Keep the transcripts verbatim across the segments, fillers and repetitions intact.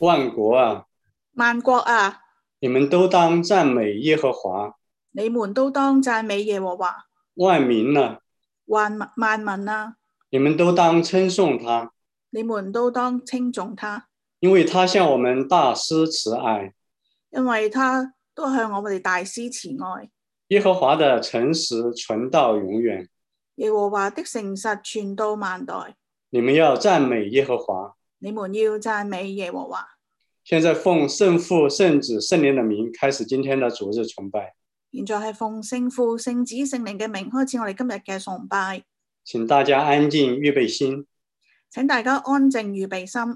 万国啊， 萬國啊， 你們都當讚美耶和華。 你們都當讚美耶和華。 萬民啊， 萬萬民啊， 你們都當稱頌他。 你們都當稱頌他， 因為他向我們大施慈愛。 因為他都向我哋大施慈愛。 耶和華的誠實存到永遠。 耶和華的誠實傳到萬代。 你們要讚美耶和華。 你們要讚美耶和華。 現在奉聖父、聖子、聖靈的名開始今天的主日崇拜。 現在係奉聖父、聖子、聖靈嘅名開始我哋今日嘅崇拜。 請大家安靜預備心。 請大家安靜預備心。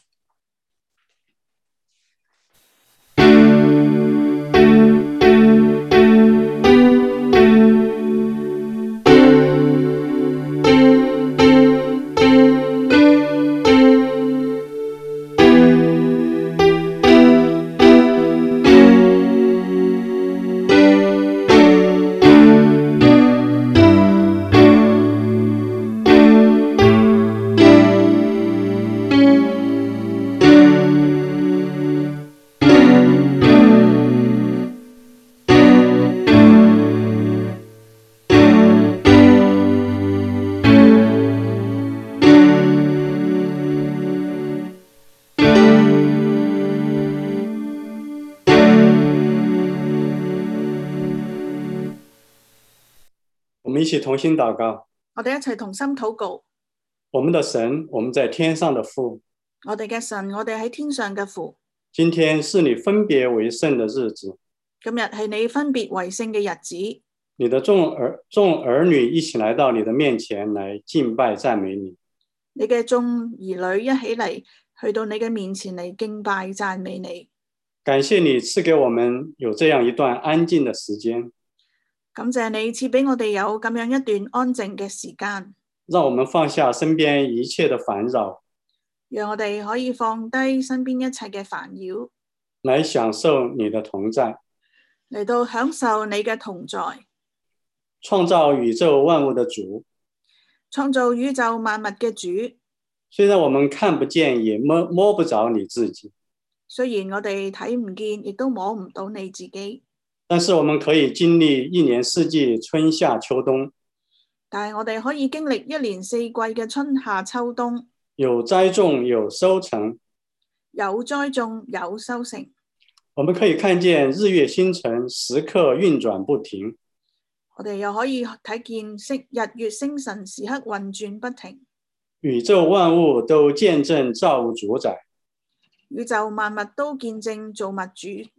我們一起同心禱告。 我哋一齊同心禱告。 我們的神，我們在天上的父。 我哋嘅神，我哋喺天上嘅父。 今天是你分別為聖的日子。 今日係你分別為聖嘅日子。 你的眾兒眾兒女一起來到你的面前來敬拜讚美你。 你嘅眾兒女一起嚟去到你嘅面前嚟敬拜讚美你。 感謝你賜給我們有這樣一段安靜的時間。 感謝你賜俾我哋有咁樣一段安靜嘅時間， 讓我們放下身邊一切的煩擾， 讓我哋可以放低身邊一切嘅煩擾， 來享受你的同在， 嚟到享受你嘅同在。 創造宇宙萬物的主， 創造宇宙萬物嘅主。 雖然我們看不見，也摸摸不着你自己， 雖然我哋睇唔見，亦都摸唔到你自己， 但是我們可以經歷一年四季春夏秋冬， 但係我哋可以經歷一年四季嘅春夏秋冬， 有栽種有收成， 有栽種有收成。 我們可以看見日月星辰時刻運轉不停， 我哋又可以睇見星日月星辰時刻運轉不停， 宇宙萬物都見證造物主宰， 宇宙萬物都見證造物主，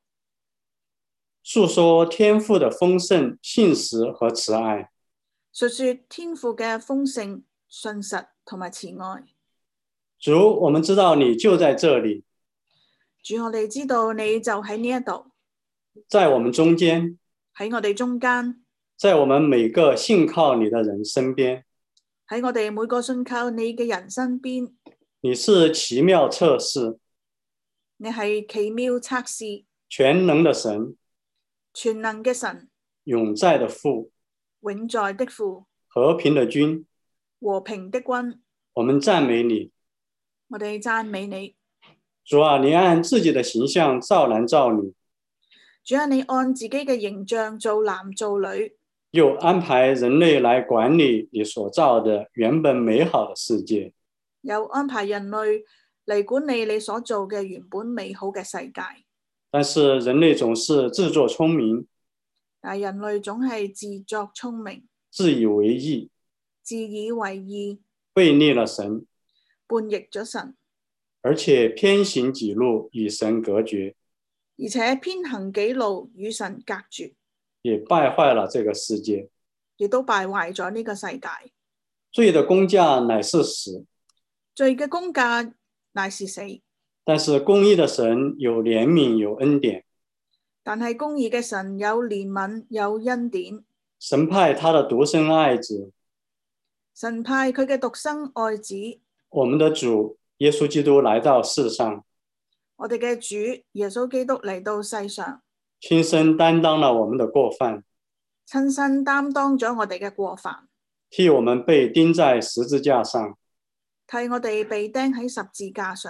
述說天父的豐盛、信實和慈愛， 述說天父嘅豐盛、信實同埋慈愛。 主，我們知道你就在這裡， 主，我哋知道你就喺呢一度， 在我們中間， 喺我哋中間， 在我們每個信靠你的人身邊， 喺我哋每個信靠你嘅人身邊。 你是奇妙策士， 你係奇妙策士， 全能的神， 全能嘅神， 永在的父， 永在的父， 和平的君， 和平的君。 我們讚美你。 我哋讚美你。 主啊，你按自己的形象造男造女， 主啊，你按自己嘅形象做男做女， 又安排人類來管理你所造的原本美好的世界， 又安排人類嚟管理你所做嘅原本美好嘅世界。 但是人類總是自作聰明， 但人類總係自作聰明， 自以為義， 自以為義， 悖逆了神， 叛逆咗神， 而且偏行己路，與神隔絕， 而且偏行己路，與神隔絕， 也敗壞了這個世界， 亦都敗壞咗呢個世界。 罪的工價乃是死， 罪嘅工價乃是死， 但是公義的神有憐憫有恩典， 但係公義嘅神有憐憫有恩典。 神派他的獨生愛子， 神派佢嘅獨生愛子， 我們的主耶穌基督來到世上， 我哋嘅主耶穌基督嚟到世上， 親身擔當了我們的過犯， 親身擔當咗我哋嘅過犯， 替我們被釘在十字架上， 替我哋被釘喺十字架上，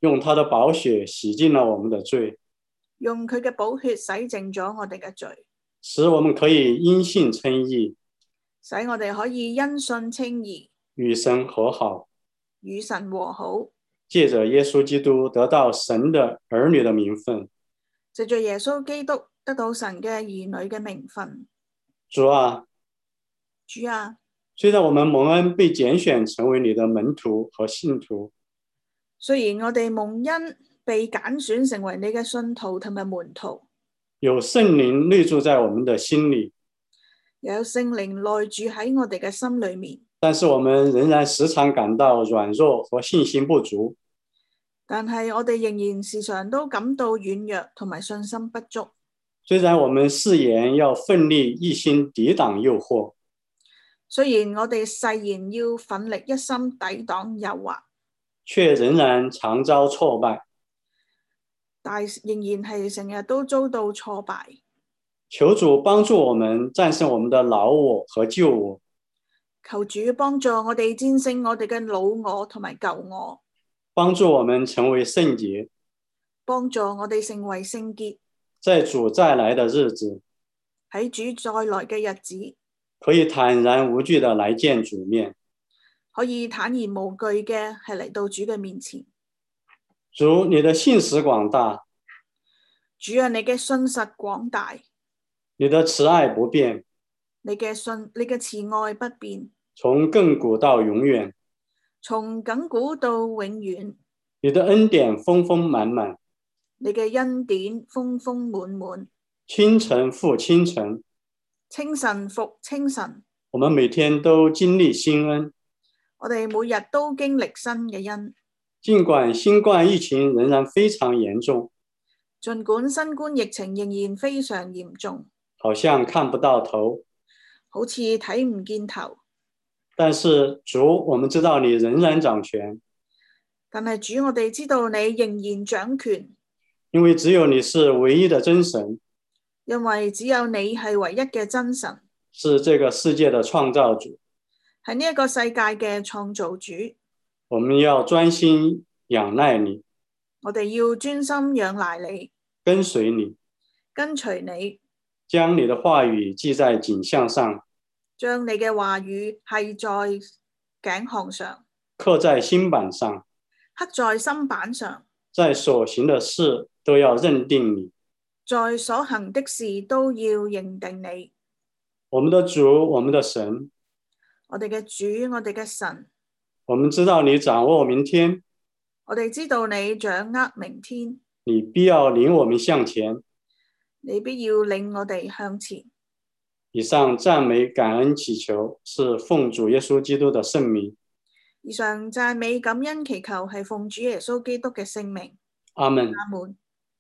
用他的寶血洗淨了我們的罪， 用佢嘅寶血洗淨咗我哋嘅罪， 使我們可以因信稱義， 使我哋可以因信稱義， 與神和好， 與神和好， 借着耶穌基督得到神的兒女的名分。 藉着耶穌基督得到神嘅兒女嘅名分。 主啊， 主啊， 雖然我們蒙恩被揀選成為你的門徒和信徒， 雖然我哋蒙恩被揀選成為你嘅信徒同埋門徒， 有聖靈內住在我們的心裡， 有聖靈內住喺我哋嘅心裡面， 但是我們仍然時常感到軟弱和信心不足。 但係我哋仍然時常都感到軟弱同埋信心不足。 雖然我們誓言要奮力一心抵擋誘惑， 雖然我哋誓言要奮力一心抵擋誘惑， 卻仍然常遭挫敗。 但仍然係成日都遭到挫敗。 求主幫助我們戰勝我們的老我和舊我， 求主幫助我哋戰勝我哋嘅老我同埋舊我， 幫助我們成為聖潔， 幫助我哋成為聖潔。 在主再來的日子， 喺主再來嘅日子， 可以坦然無懼的來見主面， 可以坦然無懼嘅係嚟到主嘅面前。 主，你的信實廣大， 主啊，你嘅信實廣大， 你的慈愛不變， 你嘅信，你嘅慈愛不變， 從亙古到永遠， 從亙古到永遠， 你的恩典豐豐滿滿， 你嘅恩典豐豐滿滿， 清晨復清晨， 清晨復清晨， 我們每天都經歷新恩， 我哋每日都經歷新嘅恩。 儘管新冠疫情仍然非常嚴重， 儘管新冠疫情仍然非常嚴重， 好像看不到頭， 好似睇唔見頭。 但是主，我們知道你仍然掌權， 但係主，我哋知道你仍然掌權， 因為只有你是唯一的真神， 因為只有你係唯一嘅真神， 是這個世界的創造主， 係呢一個世界嘅創造主。 我們要專心仰賴你， 我哋要專心仰賴你， 跟隨你， 跟隨你， 將你的話語記在頸項上， 將你嘅話語繫在頸項上， 刻在心板上， 刻在心板上， 在所行的事都要認定你， 在所行的事都要認定你。 我們的主，我們的神， 我哋嘅主，我哋嘅神， 我們知道你掌握明天， 我哋知道你掌握明天， 你必要領我們向前。 你必要領我哋向前。 以上讚美感恩祈求是奉主耶穌基督的聖名。 以上讚美感恩祈求係奉主耶穌基督嘅聖名。 阿門。 阿門。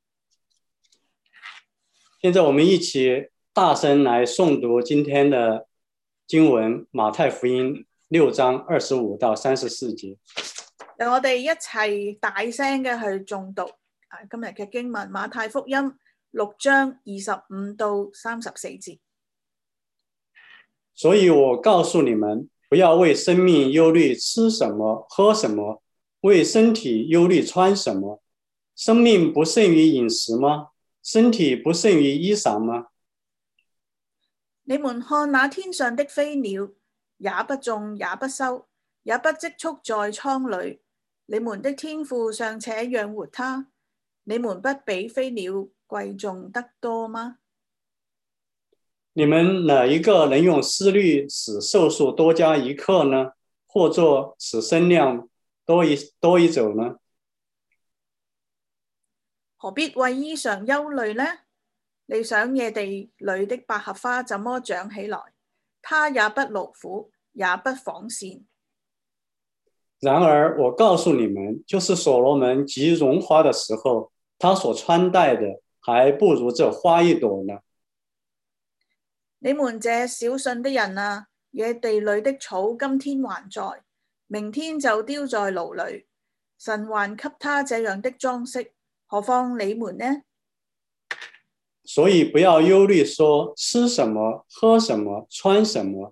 現在我們一起大聲來誦讀今天的經文，馬太福音六章二十五到三十四節。 讓我哋一齊大聲嘅去誦讀今日嘅經文，馬太福音六章二十五到三十四節。 所以我告訴你們，不要為生命憂慮吃什麼喝什麼，為身體憂慮穿什麼。生命不勝於飲食嗎？身體不勝於衣裳嗎？ 你們看那天上的飛鳥，也不種也不收，也不積蓄在倉裏，你們的天父尚且養活它，你們不比飛鳥貴重得多嗎？ 你們哪一個能用思慮使壽數多加一刻呢？或作使身量多一多一肘呢？ 何必為衣裳憂慮呢？你想野地裏的百合花怎麼長起來？它也不勞苦，也不紡線。 然而我告訴你們，就是所羅門極榮華的時候，他所穿戴的還不如這花一朵呢。 你們這小信的人啊，野地裏的草今天還在，明天就丟在爐裏。神還給他這樣的裝飾，何況你們呢？ 所以不要憂慮說吃什麼喝什麼穿什麼，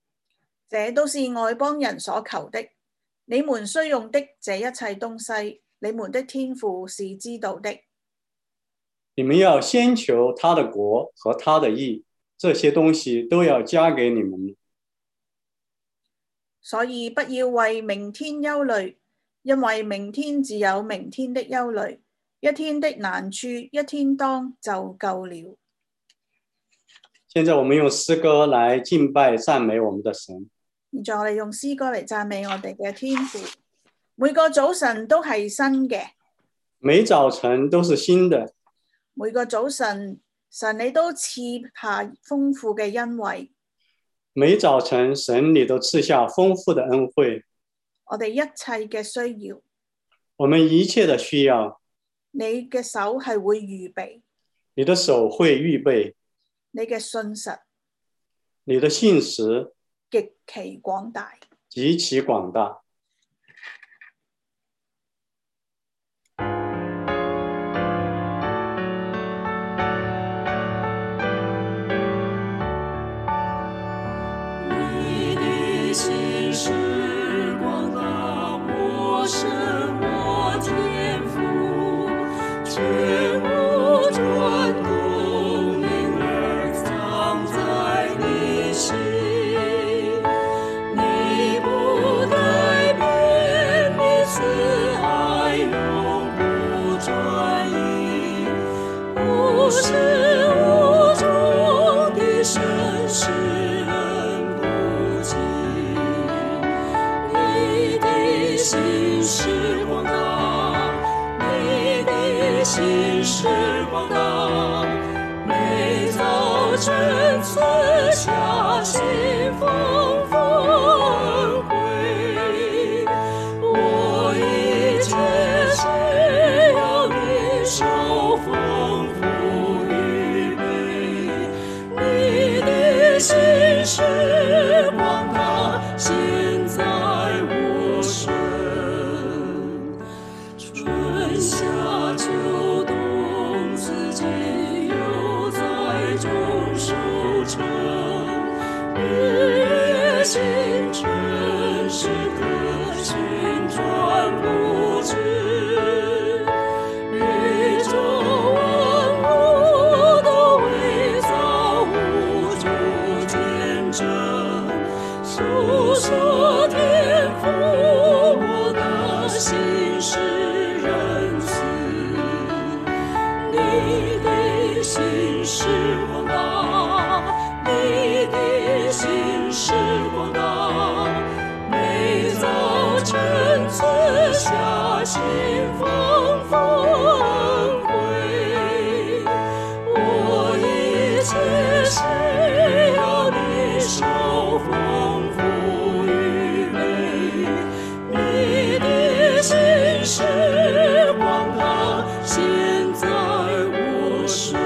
這都是外邦人所求的。你們需用的這一切東西， 你們的天父是知道的。 你們要先求他的國和他的義，這些東西都要加給你們。 所以不要為明天憂慮，因為明天自有明天的憂慮，一天的難處一天當就夠了。 現在我們用詩歌來敬拜讚美我們的神。 現在我哋用詩歌嚟讚美我哋嘅天父。每個早晨都係新嘅， 每早晨都是新的。 每個早晨神你都賜下豐富嘅恩惠。 每早晨神你都賜下豐富的恩惠。 我哋一切嘅需要， 我們一切的需要， 你嘅手係會預備， 你的手會預備， 你嘅信實， 你的信實極其廣大， 極其廣大。 你的心是廣大，我神我天父，全無轉動，因而藏在你心。你不改變，你慈愛永不轉移，無始無終的神是恩不盡。你的心是廣大，你的心是廣大，每早晨賜下新豐富恩惠，我一切需要你手豐富預備。你的心是廣大，現在我神，春夏秋冬四季又在中收成，日月星辰時刻旋轉不止，宇宙萬物都為造物主見證，訴說天父我的心是仁慈。你的心是廣大，你的心是廣大，每早晨賜下新豐富恩惠，我一切需要你手豐富預備。你的心是廣大，現在我神，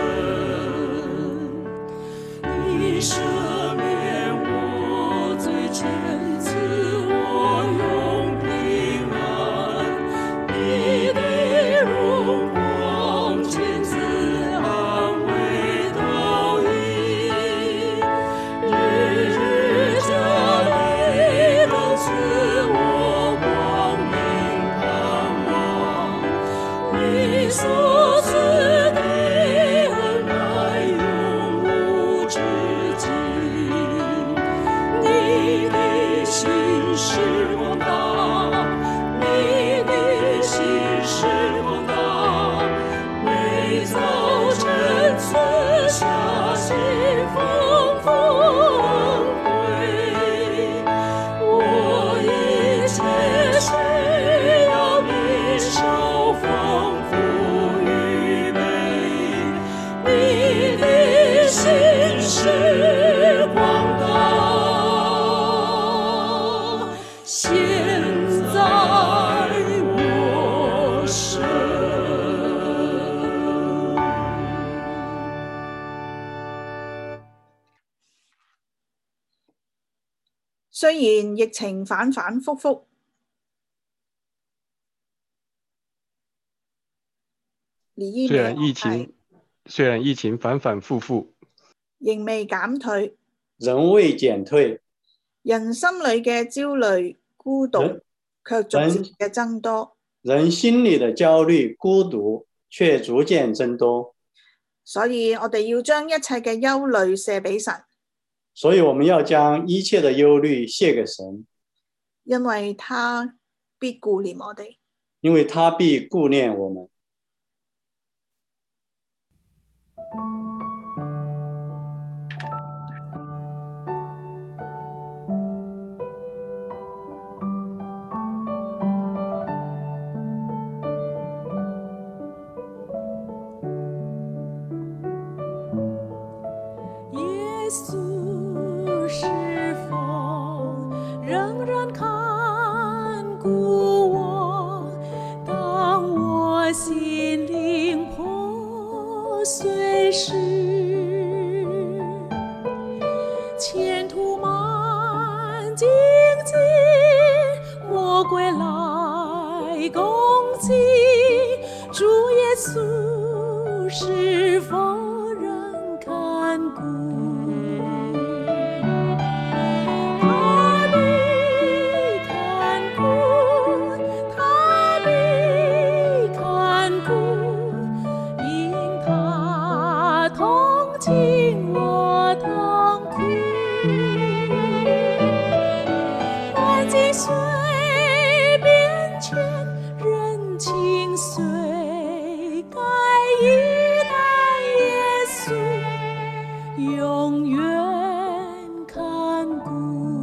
你赦免我罪愆，賜我永平安。你的榮光親自安慰導引，日日加倍能賜我光明盼望。你所賜的恩愛永無止境，你的心是廣大，你的心是廣大，每早晨賜下新豐富恩惠，我一切需要你手豐富預備。你的心是廣大，現在我神。 雖然疫情反反覆覆，連雖然疫情雖然疫情反反复复， 仍未減退， 仍未減退， 人心裏嘅焦慮、孤獨人卻逐漸嘅增多。 人心里的焦虑、孤独却逐漸增多。 所以我哋要將一切嘅憂慮卸俾神， 所以我們要將一切的憂慮卸給神， 因為他必顧念我哋。 因為他必顧念我們。 耶稣是否仍然看顾我？当我心灵破碎时，前途漫荆棘，魔鬼来攻击，主耶稣是否仍看顾？他必看顾，他必看顾，因他同情我痛苦。环境虽变迁，人情虽改一，但耶稣永远看顾。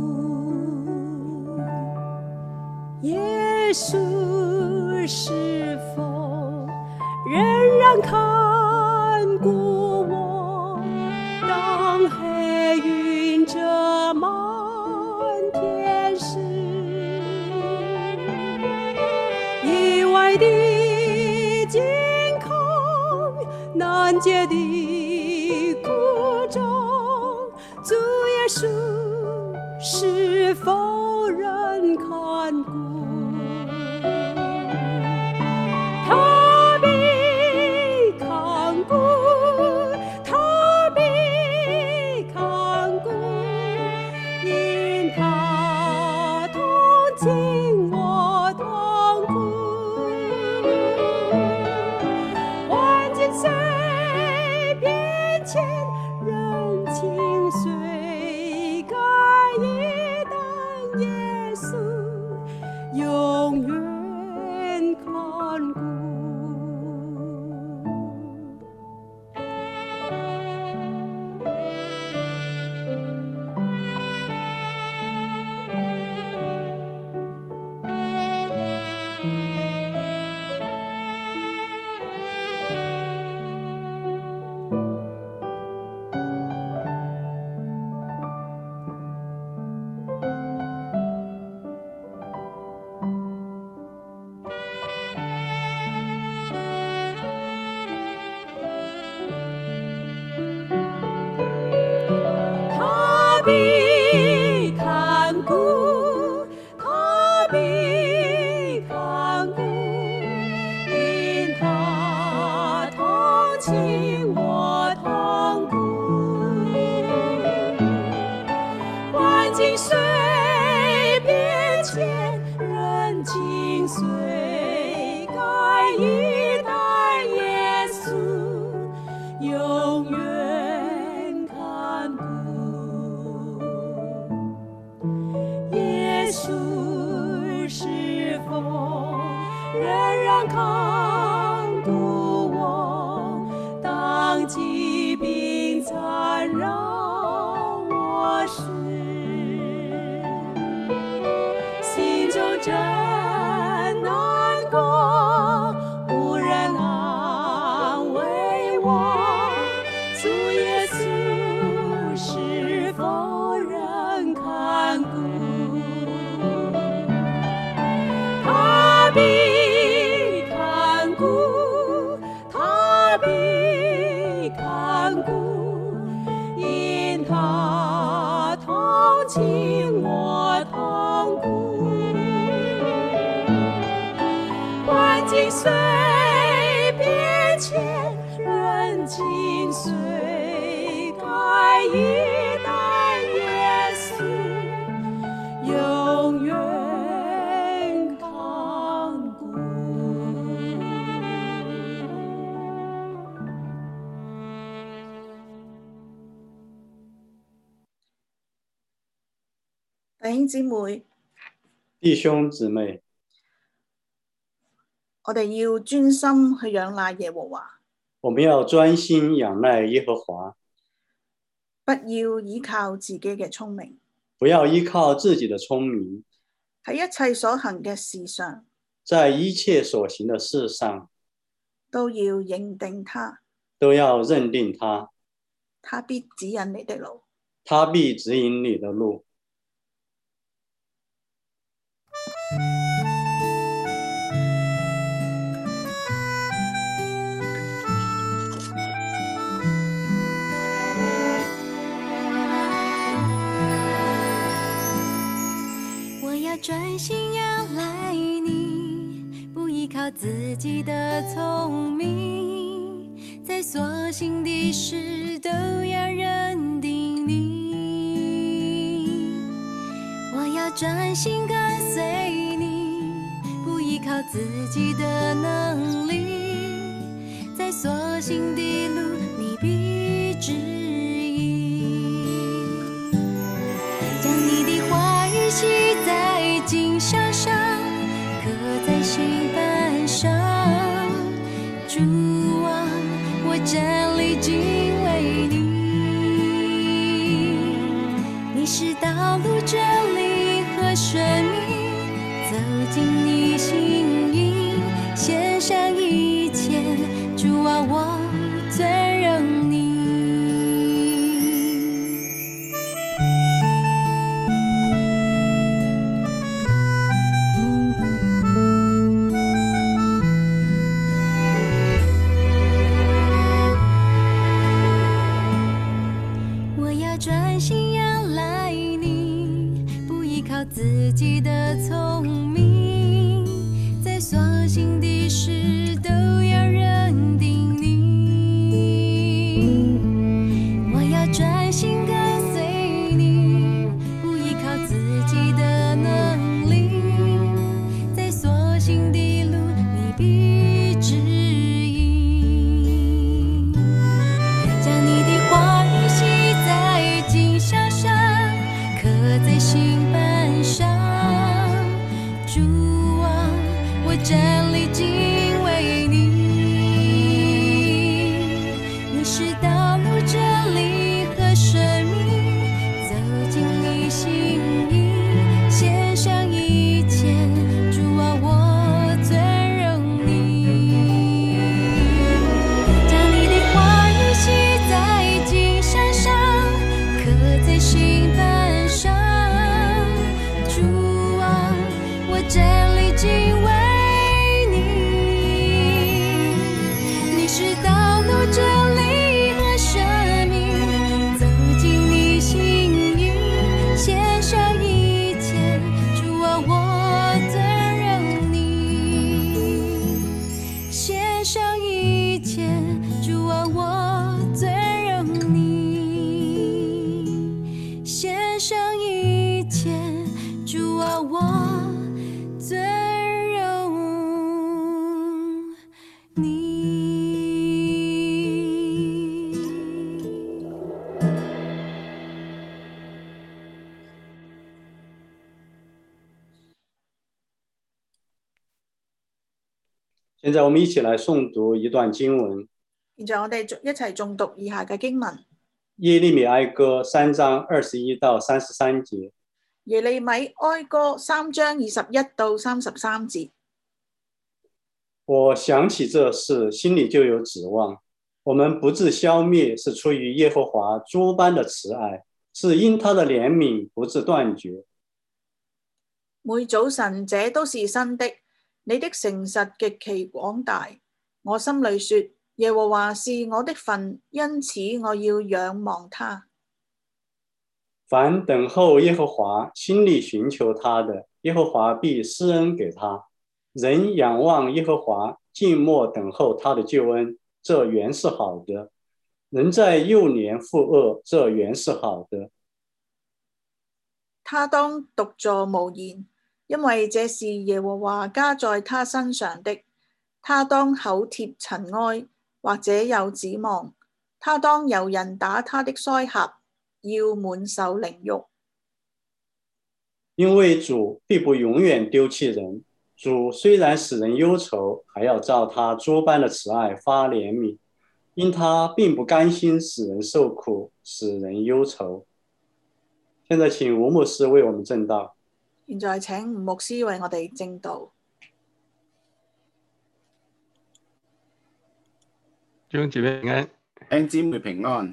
耶稣是否仍然看顾我？当黑云遮满天时，意外的惊恐，难解的苦衷，主耶稣是否仍看顾？他必看顾，他必看顾，因他同情我痛苦。环境虽变迁，人情虽改一，但耶稣永远看顾。他必看顾，他必看顾，因他同情我痛苦。环境虽变迁，人情虽改一，但耶稣永远看顾。耶稣是否仍然看顾我？当疾病缠绕我时，心中真难过，无人安慰我。主耶稣是否仍看顾？他必看顾，他必看顾，因他同情我痛苦。环境虽变迁，人情虽改一，但耶稣永远看顾。 弟兄姊妹， 弟兄姊妹， 我哋要專心去仰賴耶和華， 我們要專心仰賴耶和華， 不要依靠自己嘅聰明， 不要依靠自己的聰明， 喺一切所行嘅事上在一切所行的事上都要認定他， 都要認定他， 他必指引你的路。 他必指引你的路。 我要专心仰赖你，不依靠自己的聪明，在所行的事都要认定你。我要专心跟随你，不依靠自己的能力，在所行的路你必指引。将你的话语写在经上上，刻在心板上。主啊，我站立敬畏你，你是道路真理和生命，走进你心意，献上一切。主啊，我尊荣你。我要专心仰赖你，不依靠自己的聪明，在所行的事都要认定你。我要专心跟随你，不依靠自己的能力，在所行的路你必指引。将你的话语写在经上上，刻在心板上。主啊，我站立敬畏你，你是道路真理和生命，走进你心意，献上一切。主啊，我尊荣你。将你的话语写在经上上，刻在心板上。主啊，我站立敬畏你，你是道路真理和生命，走进你心意，献上一切。主啊，我尊荣你，献上一切。主啊，我尊荣你，献上一切。主啊，我尊荣你。 現在我們一起來誦讀一段經文， 現在我哋一齊誦讀以下嘅經文： 耶利米哀歌三章二十一到三十三節。 耶利米哀歌三章二十一到三十三節。 我想起這事，心裡就有指望。我們不致消滅，是出於耶和華諸般的慈愛，是因他的憐憫不致斷絕。 每早晨這都是新的，你的誠實極其廣大。我心裡說，耶和華是我的份，因此我要仰望他。 凡等候耶和華，心裡尋求他的，耶和華必施恩給他。人仰望耶和華，靜默等候他的救恩，這原是好的。人在幼年負軛，這原是好的。 他當獨坐無言，因為這是耶和華加在他身上的。他當口貼塵埃，或者有指望。他當由人打他的腮頰，要滿受凌辱。 因为主必不永远丢弃人。主虽然使人忧愁，还要照他诸般的慈爱发怜悯，因他并不甘心使人受苦，使人忧愁。现在請吳牧師為我們證道。 現在請吳牧師為我哋證道。 弟兄姐妹平安， 弟兄姊妹平安。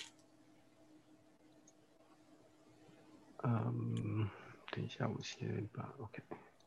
嗯，等一下，我先把 OK。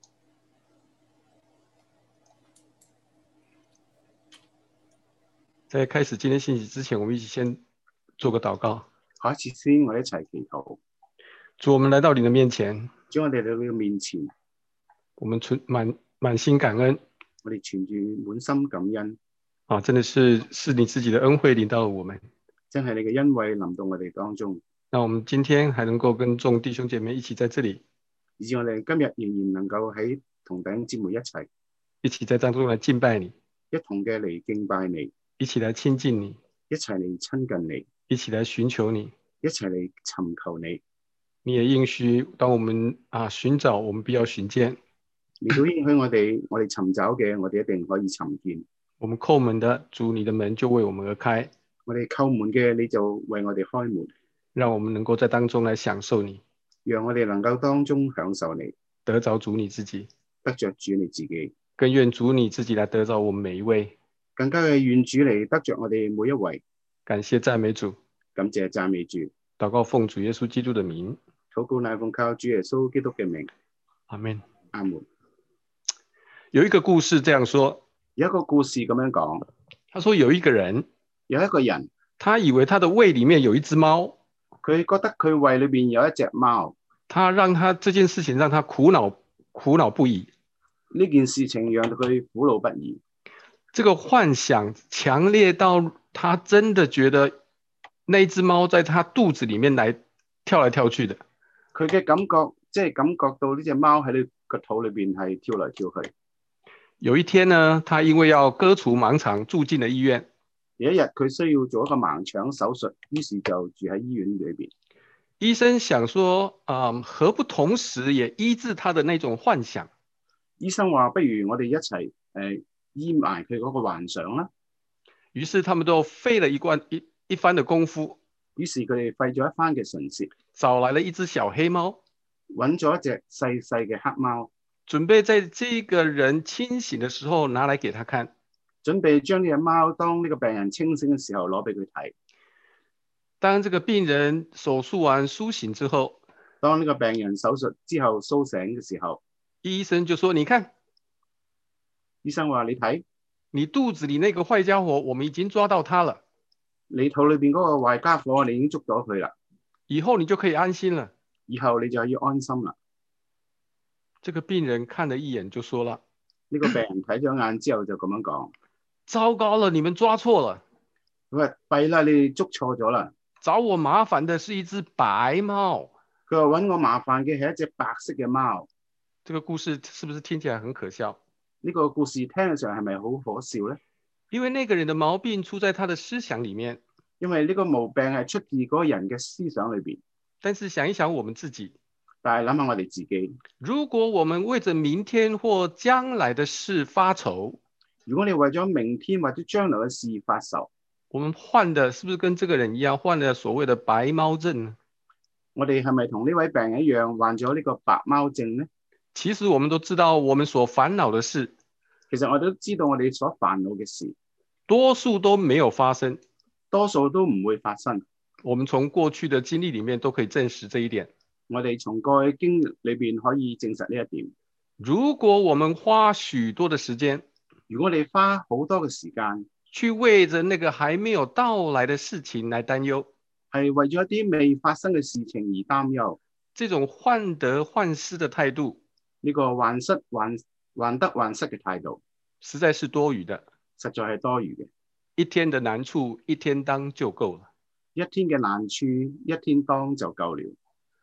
在開始今天信息之前，我們一起先做個禱告。 開始先，我哋一齊祈禱。 主，我們來到你的面前， 主，我哋嚟到你嘅面前， 我們存滿滿心感恩。 我哋存住滿心感恩。 啊，真的是是你自己的恩惠臨到我們， 真係你嘅恩惠臨到我哋當中。 那我們今天還能夠跟眾弟兄姐妹一起在這裡， 以致我哋今日仍然能夠喺同弟兄姊妹一齊， 一起在當中來敬拜你， 一同嘅嚟敬拜你， 一起來親近你， 一齊嚟親近你， 一起來尋求你， 一齊嚟尋求你。 你也應許，當我們啊尋找，我們必要尋見。 你都應許我哋，我哋尋找嘅，我哋一定可以尋見。 我們叩門的，主你的門就為我們而開。 我哋叩門嘅，你就為我哋開門， 讓我們能夠在當中來享受你， 讓我哋能夠當中享受你， 得着主你自己， 得着主你自己。 更願主你自己來得着我們每一位。 更加嘅願主嚟得着我哋每一位。 感謝讚美主， 感謝讚美主。 禱告奉主耶穌基督的名。 禱告乃奉靠主耶穌基督嘅名。 阿門。 阿門。 有一個故事這樣說， 有一個故事咁樣講， 他說有一個人， 有一個人， 他以為他的胃裡面有一隻貓， 佢覺得佢胃裏邊有一隻貓， 他讓他這件事情讓他苦惱苦惱不已。 呢件事情讓佢苦惱不已。 這個幻想強烈到他真的覺得那隻貓在他肚子裡面來跳來跳去的。 佢嘅感覺即係感覺到呢隻貓喺你個肚裏邊係跳來跳去。 有一天呢，他因為要割除盲腸，住進了醫院。 有一日佢需要做一個盲腸手術，於是就住喺醫院裏邊。 醫生想說，嗯，何不同時也醫治他的那種幻想？ 醫生話：不如我哋一齊誒、呃、醫埋佢嗰個幻想啦。 於是他們都費了一關一一番的功夫。 於是佢哋費咗一番嘅唇舌， 找來了一隻小黑貓， 揾咗一隻細細嘅黑貓。 準備在這個人清醒的時候拿來給他看， 準備將呢隻貓當呢個病人清醒嘅時候攞俾佢睇。 當這個病人手術完甦醒之後， 當呢個病人手術之後甦醒嘅時候， 醫生就說：你看， 醫生話你睇， 你肚子裡那個壞家伙，我們已經抓到他了。 你肚裏邊嗰個壞家伙，你已經捉咗佢啦。 以後你就可以安心了。 以後你就要安心啦。 這個病人看了一眼就說了， 呢個病人睇咗眼之後就咁樣講： 糟糕了，你們抓錯了。 佢話弊啦，你哋捉錯咗啦。 找我麻煩的是一隻白貓。 佢話揾我麻煩嘅係一隻白色嘅貓。 這個故事是不是聽起來很可笑？ 呢個故事聽上係咪好可笑呢？ 因為那個人的毛病出在他的思想裡面。 因為呢個毛病係出自嗰個人嘅思想裏邊。 但是想一想我們自己， 但係諗下我哋自己， 如果我們為着明天或將來的事發愁， 如果你為咗明天或者將來嘅事發愁， 我們患的是不是跟這個人一樣患了所謂的白貓症呢？ 我哋係咪同呢位病人一樣患咗呢個白貓症呢？ 其實我們都知道，我們所煩惱的事， 其實我哋都知道我哋所煩惱嘅事， 多數都沒有發生， 多數都唔會發生。 我們從過去的經歷裡面都可以證實這一點。 我哋從過去經歷裏邊可以證實呢一點。 如果我們花許多的時間， 如果你花好多嘅時間去為着那個還沒有到來的事情來擔憂， 係為咗一啲未發生嘅事情而擔憂， 這種患得患失的態度， 呢個患失患患得患失嘅態度， 實在是多餘的， 實在係多餘嘅。 一天的難處，一天當就夠了。 一天嘅難處，一天當就夠了。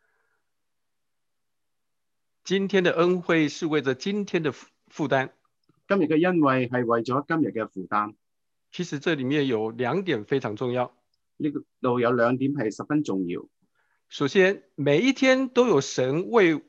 今天的恩惠是為着今天的負擔。 今日嘅恩惠係為咗今日嘅負擔。 其實這裡面有兩點非常重要。 呢度有兩點係十分重要。 首先，每一天都有神為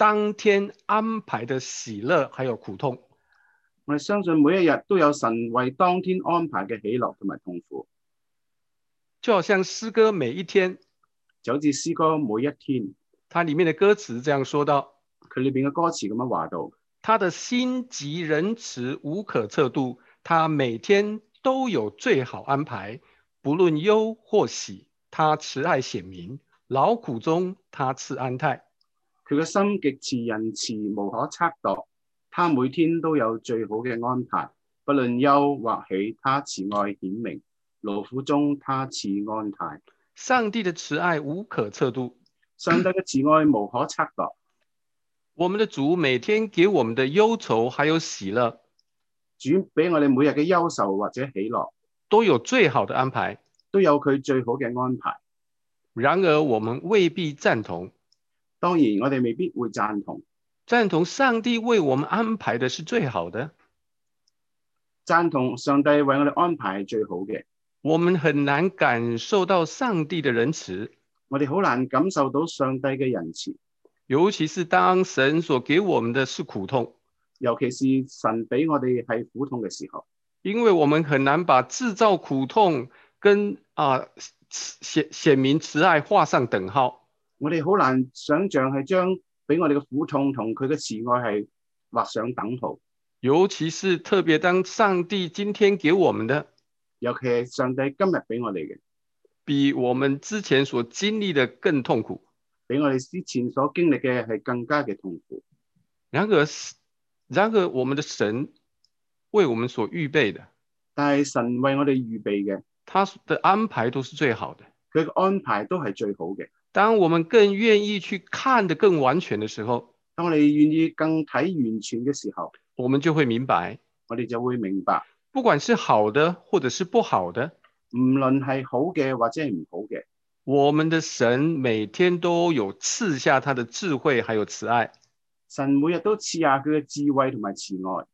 當天安排的喜樂還有苦痛。 我哋相信每一日都有神為當天安排嘅喜樂同埋痛苦， 就好像詩歌每一天， 就好似詩歌每一天， 它裡面的歌詞這樣說到， 佢裏邊嘅歌詞咁樣話到， 他的心極仁慈無可測度，他每天都有最好安排，不論憂或喜，他慈愛顯明，勞苦中他賜安泰。 佢嘅心極慈仁慈無可測度，他每天都有最好嘅安排，不論憂或喜，他慈愛顯明，勞苦中他賜安泰。 上帝的慈愛無可測度， 上帝嘅慈愛無可測度。 我們的主每天給我們的憂愁還有喜樂， 主俾我哋每日嘅憂愁或者喜樂， 都有最好的安排， 都有佢最好嘅安排。 然而我們未必贊同， 當然我哋未必會贊同， 贊同上帝為我們安排的是最好的， 贊同上帝為我哋安排係最好嘅。 我們很難感受到上帝的仁慈， 我哋好難感受到上帝嘅仁慈， 尤其是當神所給我們的是苦痛， 尤其是神俾我哋係苦痛嘅時候， 因為我們很難把製造苦痛跟啊顯顯明慈愛畫上等號。 我哋好難想像係將俾我哋嘅苦痛同佢嘅慈愛係畫上等號， 尤其是特別當上帝今天給我們的， 尤其係上帝今日俾我哋嘅， 比我們之前所經歷的更痛苦， 比我哋之前所經歷嘅係更加嘅痛苦。 然而，然而我們的神為我們所預備的， 但係神為我哋預備嘅， 他的安排都是最好的， 佢嘅安排都係最好嘅。 當我們更願意去看得更完全的時候， 當我哋願意更睇完全嘅時候， 我們就會明白， 我哋就會明白， 不管是好的或者是不好的， 唔論係好嘅或者係唔好嘅， 我們的神每天都有賜下他的智慧還有慈愛。 神每日都賜下佢嘅智慧同埋慈愛。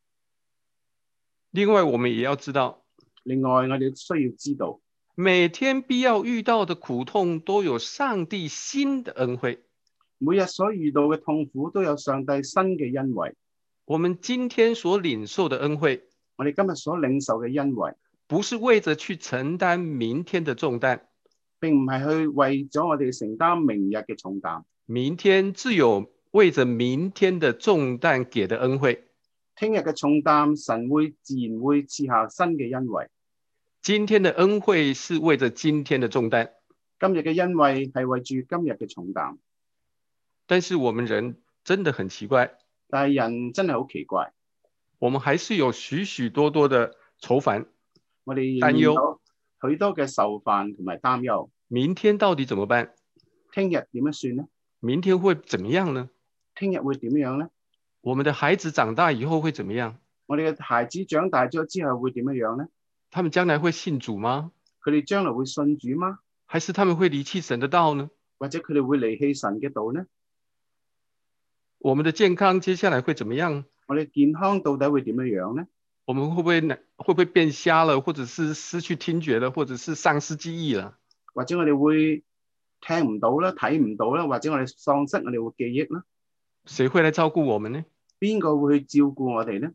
另外我們也要知道， 另外我哋需要知道， 每天必要遇到的苦痛都有上帝新的恩惠， 每日所遇到嘅痛苦都有上帝新嘅恩惠。 我們今天所領受的恩惠， 我哋今日所領受嘅恩惠， 不是為着去承擔明天的重擔， 並唔係去為咗我哋承擔明日嘅重擔。 明天自有為着明天的重擔給的恩惠， 聽日嘅重擔，神會自然會賜下新嘅恩惠。 今天的恩惠是為着今天的重擔， 今日嘅恩惠係為住今日嘅重擔。 但是我們人真的很奇怪， 但係人真係好奇怪， 我們還是有許許多多的愁煩， 我哋仍然有許多嘅愁煩同埋擔憂。 明天到底怎麼辦？ 聽日點樣算呢？ 明天會怎麼樣呢？ 聽日會點樣呢？ 我們的孩子長大以後會怎麼樣？ 我哋嘅孩子長大咗之後會點樣樣呢？ 他們將來會信主嗎？ 佢哋將來會信主嗎？ 還是他們會離棄神的道呢？ 或者佢哋會離棄神嘅道呢？ 我們的健康接下來會怎麼樣？ 我哋健康到底會點樣樣呢？ 我們會不會會不會變瞎了，或者是失去聽覺了，或者是喪失記憶了？ 或者我哋會聽唔到啦，睇唔到啦，或者我哋喪失我哋會記憶啦？ 誰會來照顧我們呢？ 邊個會去照顧我哋呢？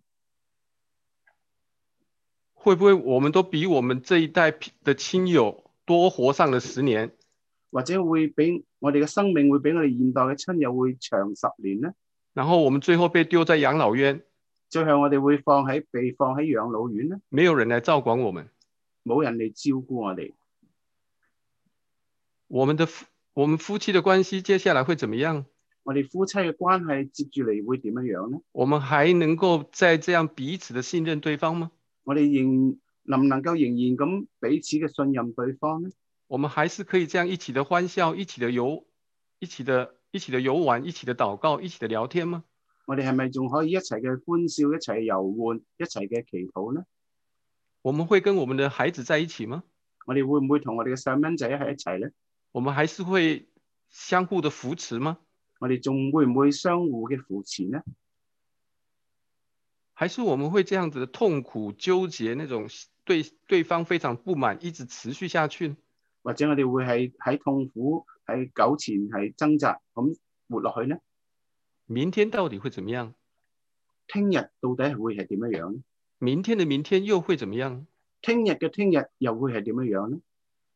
會不會我們都比我們這一代的親友多活上了十年？ 或者會比我哋嘅生命會比我哋現代嘅親友會長十年呢？ 然後我們最後被丟在養老院， 最後我哋會放喺被放喺養老院呢？ 沒有人來照管我們， 冇人嚟照顧我哋。 我們的我們夫妻的關係接下來會怎麼樣？ 我哋夫妻嘅關係接住嚟會點樣樣呢？ 我們還能夠再這樣彼此的信任對方嗎？ 我哋仍能唔能夠仍然咁彼此嘅信任對方呢？ 我們還是可以這樣一起的歡笑，一起的遊，一起的一起的遊玩，一起的禱告，一起的聊天嗎？ 我哋係咪仲可以一齊嘅歡笑，一齊遊玩，一齊嘅祈禱呢？ 我們會跟我們的孩子在一起嗎？ 我哋會唔會同我哋嘅細蚊仔喺一齊呢？ 我們還是會相互的扶持嗎？ 我哋仲會唔會相互嘅扶持呢？ 還是我們會這樣子的痛苦糾結，那種對對方非常不滿，一直持續下去？ 或者我哋會係喺痛苦、喺糾纏、係掙扎咁活落去呢？ 明天到底會怎麼樣？ 聽日到底會係點樣樣呢？ 明天的明天又會怎麼樣？ 聽日嘅聽日又會係點樣樣呢？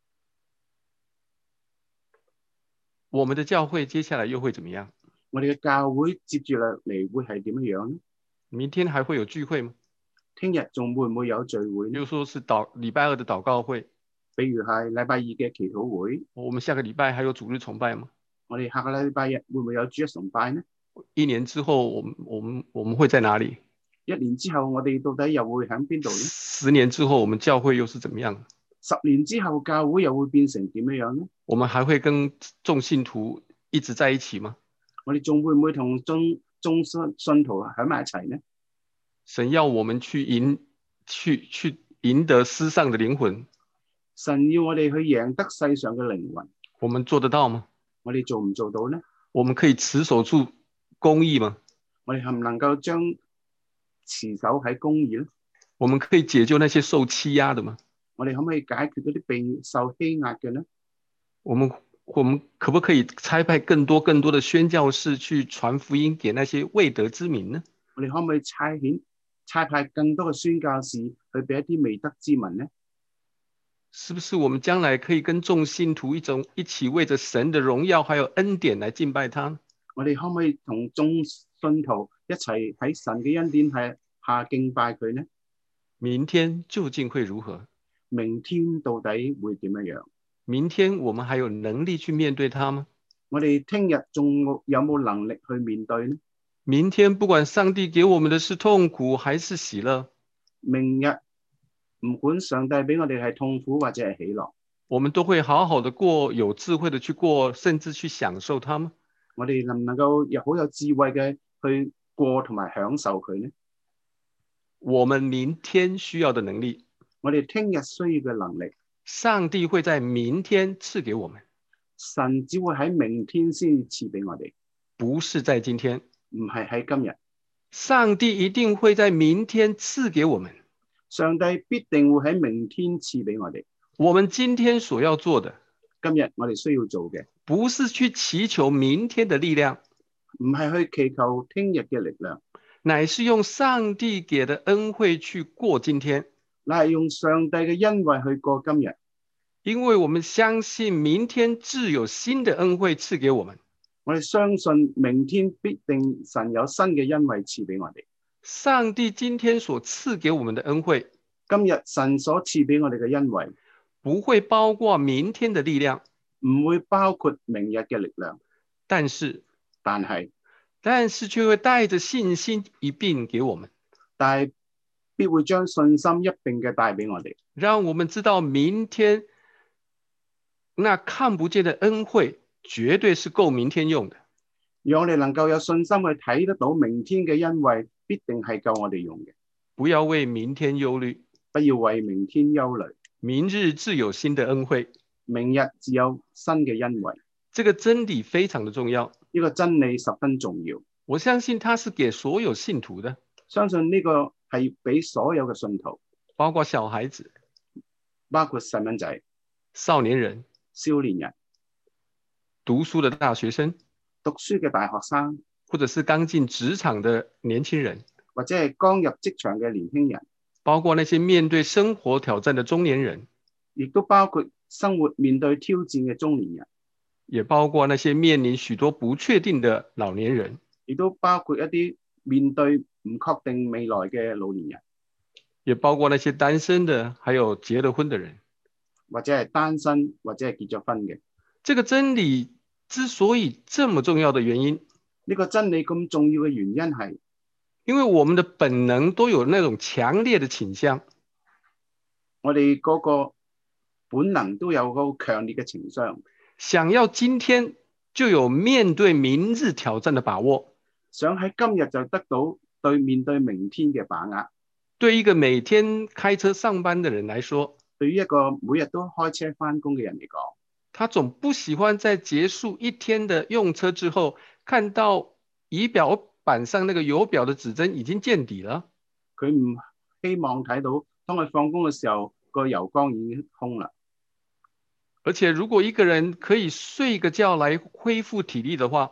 我們的教會接下來又會怎麼樣？ 我哋嘅教會接住落嚟會係點樣樣呢？ 明天還會有聚會嗎？ 聽日仲會唔會有聚會呢？ 就說是禱禮拜二的禱告會， 比如係禮拜二嘅祈禱會。 我們下個禮拜還有主日崇拜嗎？ 我哋下個禮拜日會唔會有主日崇拜呢？ 一年之後，我們我們我們會在哪裡？ 一年之後，我哋到底又會喺邊度呢？ 十年之後，我們教會又是怎麼樣？ 十年之後，教會又會變成點樣樣呢？ 我們還會跟眾信徒一直在一起嗎？ 我哋仲會唔會同眾眾信信徒喺埋一齊呢？ 神要我們去贏，去去贏得世上的靈魂。 神要我哋去贏得世上嘅靈魂， 我們做得到嗎？ 我哋做唔做到呢？ 我們可以持守住公義嗎？ 我哋係唔能夠將持守喺公義呢？ 我們可以解救那些受欺壓的嗎？ 我哋可唔可以解決嗰啲被受欺壓嘅呢？ 我們我們可不可以差派更多更多的宣教士去傳福音給那些未得之民呢？ 我哋可唔可以差遣差派更多嘅宣教士去俾一啲未得之民呢？ 是不是我們將來可以跟眾信徒一種一起為着神的榮耀還有恩典來敬拜他呢？ 我哋可唔可以同眾信徒一齊喺神嘅恩典下敬拜佢呢？ 明天究竟會如何？ 明天到底會點樣樣？ 明天我們還有能力去面對它嗎？ 我哋聽日仲有冇能力去面對呢？ 明天不管上帝給我們的是痛苦還是喜樂， 明日唔管上帝俾我哋係痛苦或者係喜樂， 我們都會好好的過，有智慧的去過，甚至去享受它嗎？ 我哋能唔能夠又好有智慧嘅去過同埋享受佢呢？ 我們明天需要的能力， 我哋聽日需要嘅能力， 上帝會在明天賜給我們， 神只會喺明天先賜俾我哋， 不是在今天， 唔係喺今日。 上帝一定會在明天賜給我們， 上帝必定會喺明天賜俾我哋。 我們今天所要做的， 今日我哋需要做嘅， 不是去祈求明天的力量， 唔係去祈求聽日嘅力量， 乃是用上帝給的恩惠去過今天， 乃係用上帝嘅恩惠去過今日。 因為我們相信明天自有新的恩惠賜給我們， 我哋相信明天必定神有新嘅恩惠賜俾我哋。 上帝今天所賜給我們的恩惠， 今日神所賜俾我哋嘅恩惠， 不會包括明天的力量， 唔會包括明日嘅力量， 但是但係但是卻會帶着信心一併給我們， 但係必會將信心一併嘅帶俾我哋， 讓我們知道明天那看不見的恩惠絕對是夠明天用的， 讓我哋能夠有信心去睇得到明天嘅恩惠必定係夠我哋用嘅。 不要為明天憂慮， 不要為明天憂慮， 明日自有新的恩惠， 明日自有新嘅恩惠。 這個真理非常的重要， 呢個真理十分重要。 我相信它是給所有信徒的， 相信呢個係俾所有嘅信徒， 包括小孩子、 包括細蚊仔、 少年人、 少年人、 讀書的大學生、 讀書嘅大學生， 或者是剛進職場的年輕人， 或者係剛入職場嘅年輕人， 包括那些面對生活挑戰的中年人， 亦都包括生活面對挑戰嘅中年人， 也包括那些面臨許多不確定的老年人， 亦都包括一啲面對唔確定未來嘅老年人， 也包括那些單身的，還有結了婚的人， 或者係單身或者係結咗婚嘅。 這個真理之所以這麼重要的原因， 呢個真理咁重要嘅原因係， 因為我們的本能都有那種強烈的傾向， 我哋嗰個本能都有個強烈嘅情商， 想要今天就有面對明日挑戰的把握， 想喺今日就得到對面對明天嘅把握。 對一個每天開車上班的人來說， 對於一個每日都開車返工嘅人嚟講， 他總不喜歡在結束一天的用車之後，看到儀表板上那個油表的指針已經見底了。 佢唔希望睇到當佢放工嘅時候，個油缸已經空啦。 而且如果一個人可以睡個覺來恢復體力的話，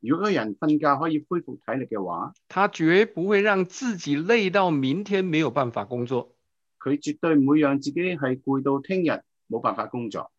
如果個人瞓覺可以恢復體力嘅話， 他絕不會讓自己累到明天沒有辦法工作。 佢絕對唔會讓自己係攰到聽日冇辦法工作。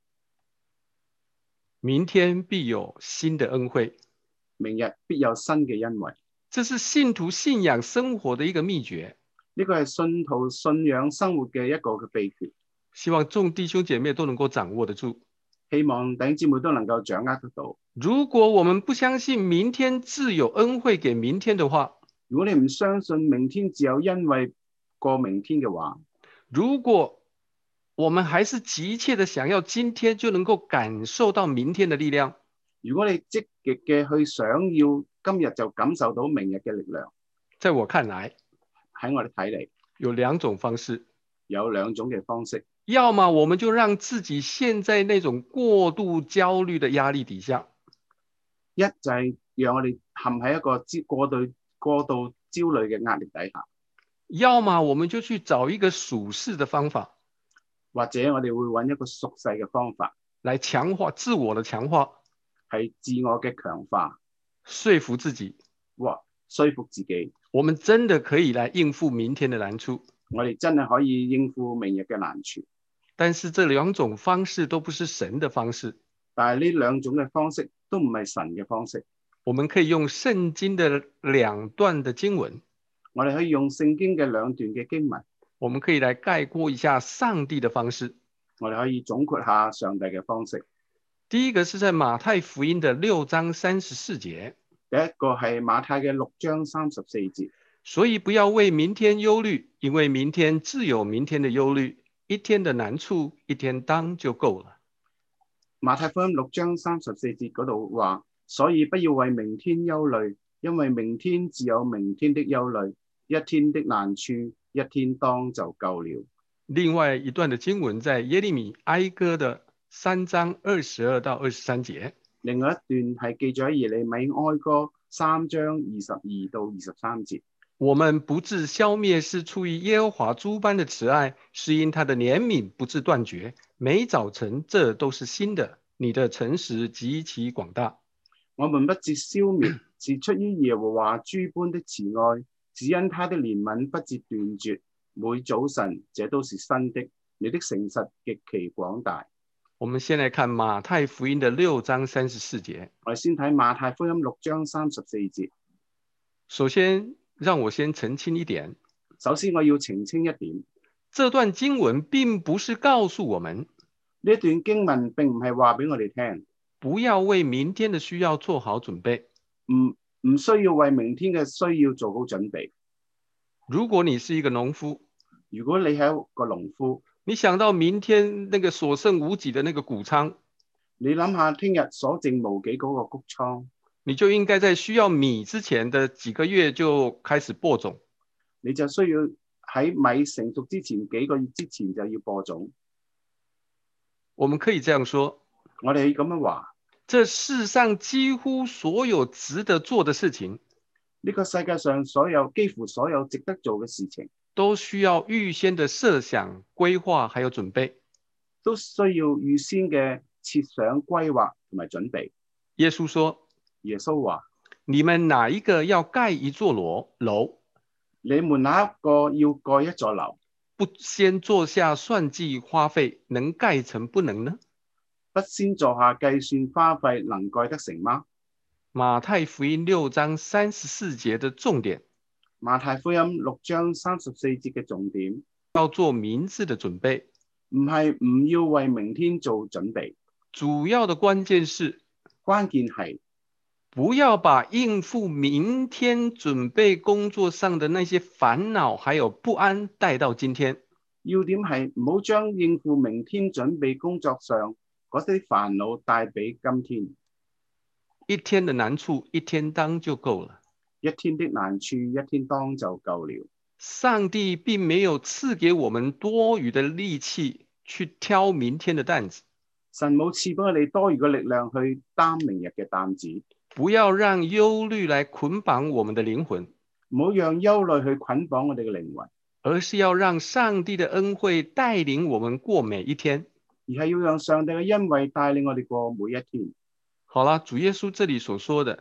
明天必有新的恩惠， 明日必有新嘅恩惠。 這是信徒信仰生活的一個秘訣。 呢個係信徒信仰生活嘅一個嘅秘訣。 希望眾弟兄姐妹都能夠掌握得住。 希望弟兄姊妹都能夠掌握得到。 如果我們不相信明天自有恩惠給明天的話， 如果你唔相信明天自有恩惠過明天嘅話， 如果我們還是急切的想要今天就能夠感受到明天的力量， 如果你積極嘅去想要今日就感受到明日嘅力量， 在我看來， 喺我哋睇嚟， 有兩種方式， 有兩種嘅方式。 要麼我們就讓自己陷在那種過度焦慮的壓力底下， 一就係讓我哋陷喺一個過度過度焦慮嘅壓力底下， 要麼我們就去找一個屬世的方法， 或者我哋會揾一個屬世嘅方法來強化自我的強化， 係自我嘅強化， 說服自己， 哇，說服自己， 我們真的可以來應付明天的難處， 我哋真係可以應付明日嘅難處。 但是這兩種方式都不是神的方式， 但係呢兩種嘅方式都唔係神嘅方式。 我們可以用聖經的兩段的經文， 我哋可以用聖經嘅兩段嘅經文， 我們可以來概括一下上帝的方式。 我哋可以總括下上帝嘅方式。 第一個是在馬太福音的六章三十四節， 第一個係馬太嘅六章三十四節， 所以不要為明天憂慮，因為明天自有明天的憂慮，一天的難處一天當就夠了。 馬太福音六章三十四節嗰度話，所以不要為明天憂慮，因為明天自有明天的憂慮，一天的難處一天當就夠了。 另外一段的經文在耶利米哀歌的三章二十二到二十三節， 另外一段係記載喺耶利米哀歌三章二十二到二十三節。 我們不致消滅，是出於耶和華諸般的慈愛，是因他的憐憫不致斷絕，每早晨這都是新的，你的誠實極其廣大。 我們不致消滅，是出於耶和華諸般的慈愛，只因他的憐憫不致斷絕，每早晨這都是新的，你的誠實極其廣大。 我們先來看馬太福音的六章三十四節。 我哋先睇馬太福音六章三十四節。 首先，讓我先澄清一點。 首先，我要澄清一點， 這段經文並不是告訴我們， 呢段經文並唔係話俾我哋聽， 不要為明天的需要做好準備。 唔唔需要為明天嘅需要做好準備。 如果你是一個農夫， 如果你係一個農夫， 你想到明天那個所剩無幾的那個穀倉， 你諗下聽日所剩無幾嗰個穀倉， 你就應該在需要米之前的幾個月就開始播種。 你就需要喺米成熟之前幾個月之前就要播種。 我們可以這樣說， 我哋可以咁樣話， 這世上幾乎所有值得做的事情， 呢個世界上所有幾乎所有值得做嘅事情， 都需要預先的設想、規劃，還有準備， 都需要預先嘅設想、規劃同埋準備。 耶穌說， 耶穌話： 你們哪一個要蓋一座樓樓， 你們哪一個要蓋一座樓， 不先坐下算計花費，能蓋成不能呢？ 不先坐下計算花費，能蓋得成嗎？ 馬太福音六章三十四節的重點， 馬太福音六章三十四節嘅重點， 要做明智的準備， 唔係唔要為明天做準備， 主要的關鍵是， 關鍵係不要把應付明天準備工作上的那些煩惱還有不安帶到今天。 要點係唔好將應付明天準備工作上嗰啲煩惱帶俾今天。 一天的難處一天當就夠了， 一天的難處一天當就夠了。 上帝並沒有賜給我們多餘的力氣去挑明天的擔子， 神冇賜俾我哋多餘嘅力量去擔明日嘅擔子。 不要讓憂慮來捆綁我們的靈魂， 唔好讓憂慮去捆綁我哋嘅靈魂， 而是要讓上帝的恩惠帶領我們過每一天， 而係要讓上帝嘅恩惠帶領我哋過每一天。 好了，主耶穌這裡所說的，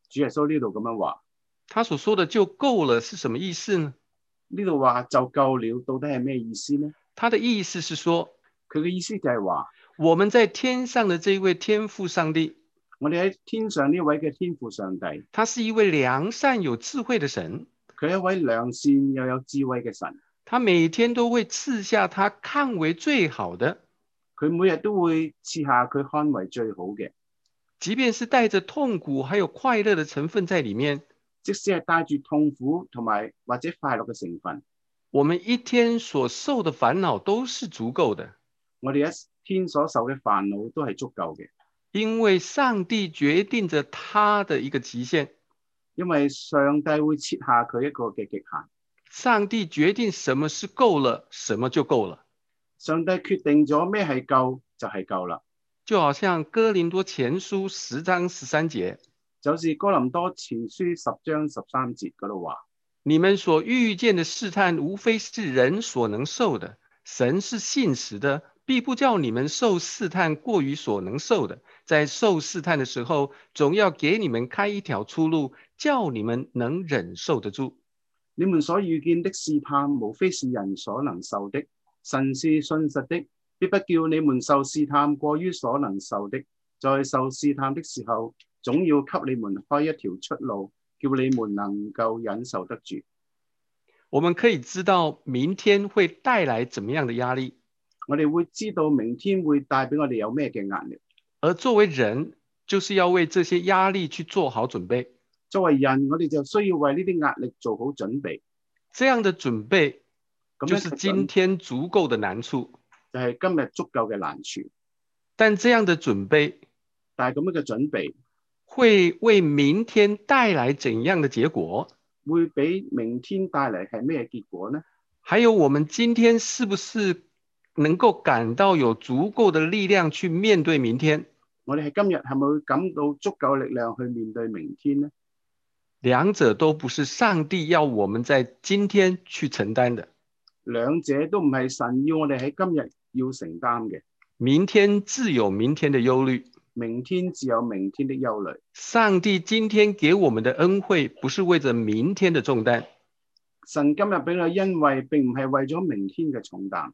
主耶穌呢度咁樣話， 他所說的就夠了是什麼意思呢？ 呢度話就夠了，到底係咩意思呢？ 他的意思是說， 佢嘅意思就係話， 我們在天上的這一位天父上帝， 我哋喺天上呢位嘅天父上帝， 他是一位良善有智慧的神， 佢係一位良善又有智慧嘅神， 他每天都會賜下他看為最好的， 佢每日都會賜下佢看為最好嘅， 即便是帶着痛苦還有快樂的成分在裡面， 即使係帶住痛苦同埋或者快樂嘅成分， 我們一天所受的煩惱都是足夠的， 我哋一天所受嘅煩惱都係足夠嘅， 因為上帝決定着他的一個極限， 因為上帝會設下佢一個嘅極限， 上帝決定什麼是夠了，什麼就夠了。 上帝決定咗咩係夠就係夠啦， 就好像哥林多前書十章十三節， 就好似哥林多前書十章十三節嗰度話， 你們所遇見的試探，無非是人所能受的，神是信實的，必不叫你們受試探過於所能受的，在受試探的時候，總要給你們開一條出路，叫你們能忍受得住。 你們所遇見的試探，無非是人所能受的，神是信實的，必不叫你們受試探過於所能受的，在受試探的時候，總要給你們開一條出路，叫你們能夠忍受得住。 我們可以知道明天會帶來怎麼樣的壓力， 我哋會知道明天會帶俾我哋有咩嘅壓力， 而作為人，就是要為這些壓力去做好準備。 作為人，我哋就需要為呢啲壓力做好準備。 這樣的準備， 咁就是今天足夠的難處。 就係今日足夠嘅難處， 但這樣的準備， 但係咁樣嘅準備， 會為明天帶來怎樣的結果？ 會俾明天帶嚟係咩結果呢？ 還有我們今天是不是能夠感到有足夠的力量去面對明天？ 我哋係今日係咪會感到足夠力量去面對明天呢？ 兩者都不是上帝要我們在今天去承擔的， 兩者都唔係神要我哋喺今日要承擔嘅。 明天自有明天的憂慮， 明天自有明天的憂慮。 上帝今天給我們的恩惠，不是為着明天的重擔。 神今日俾我恩惠，並唔係為咗明天嘅重擔。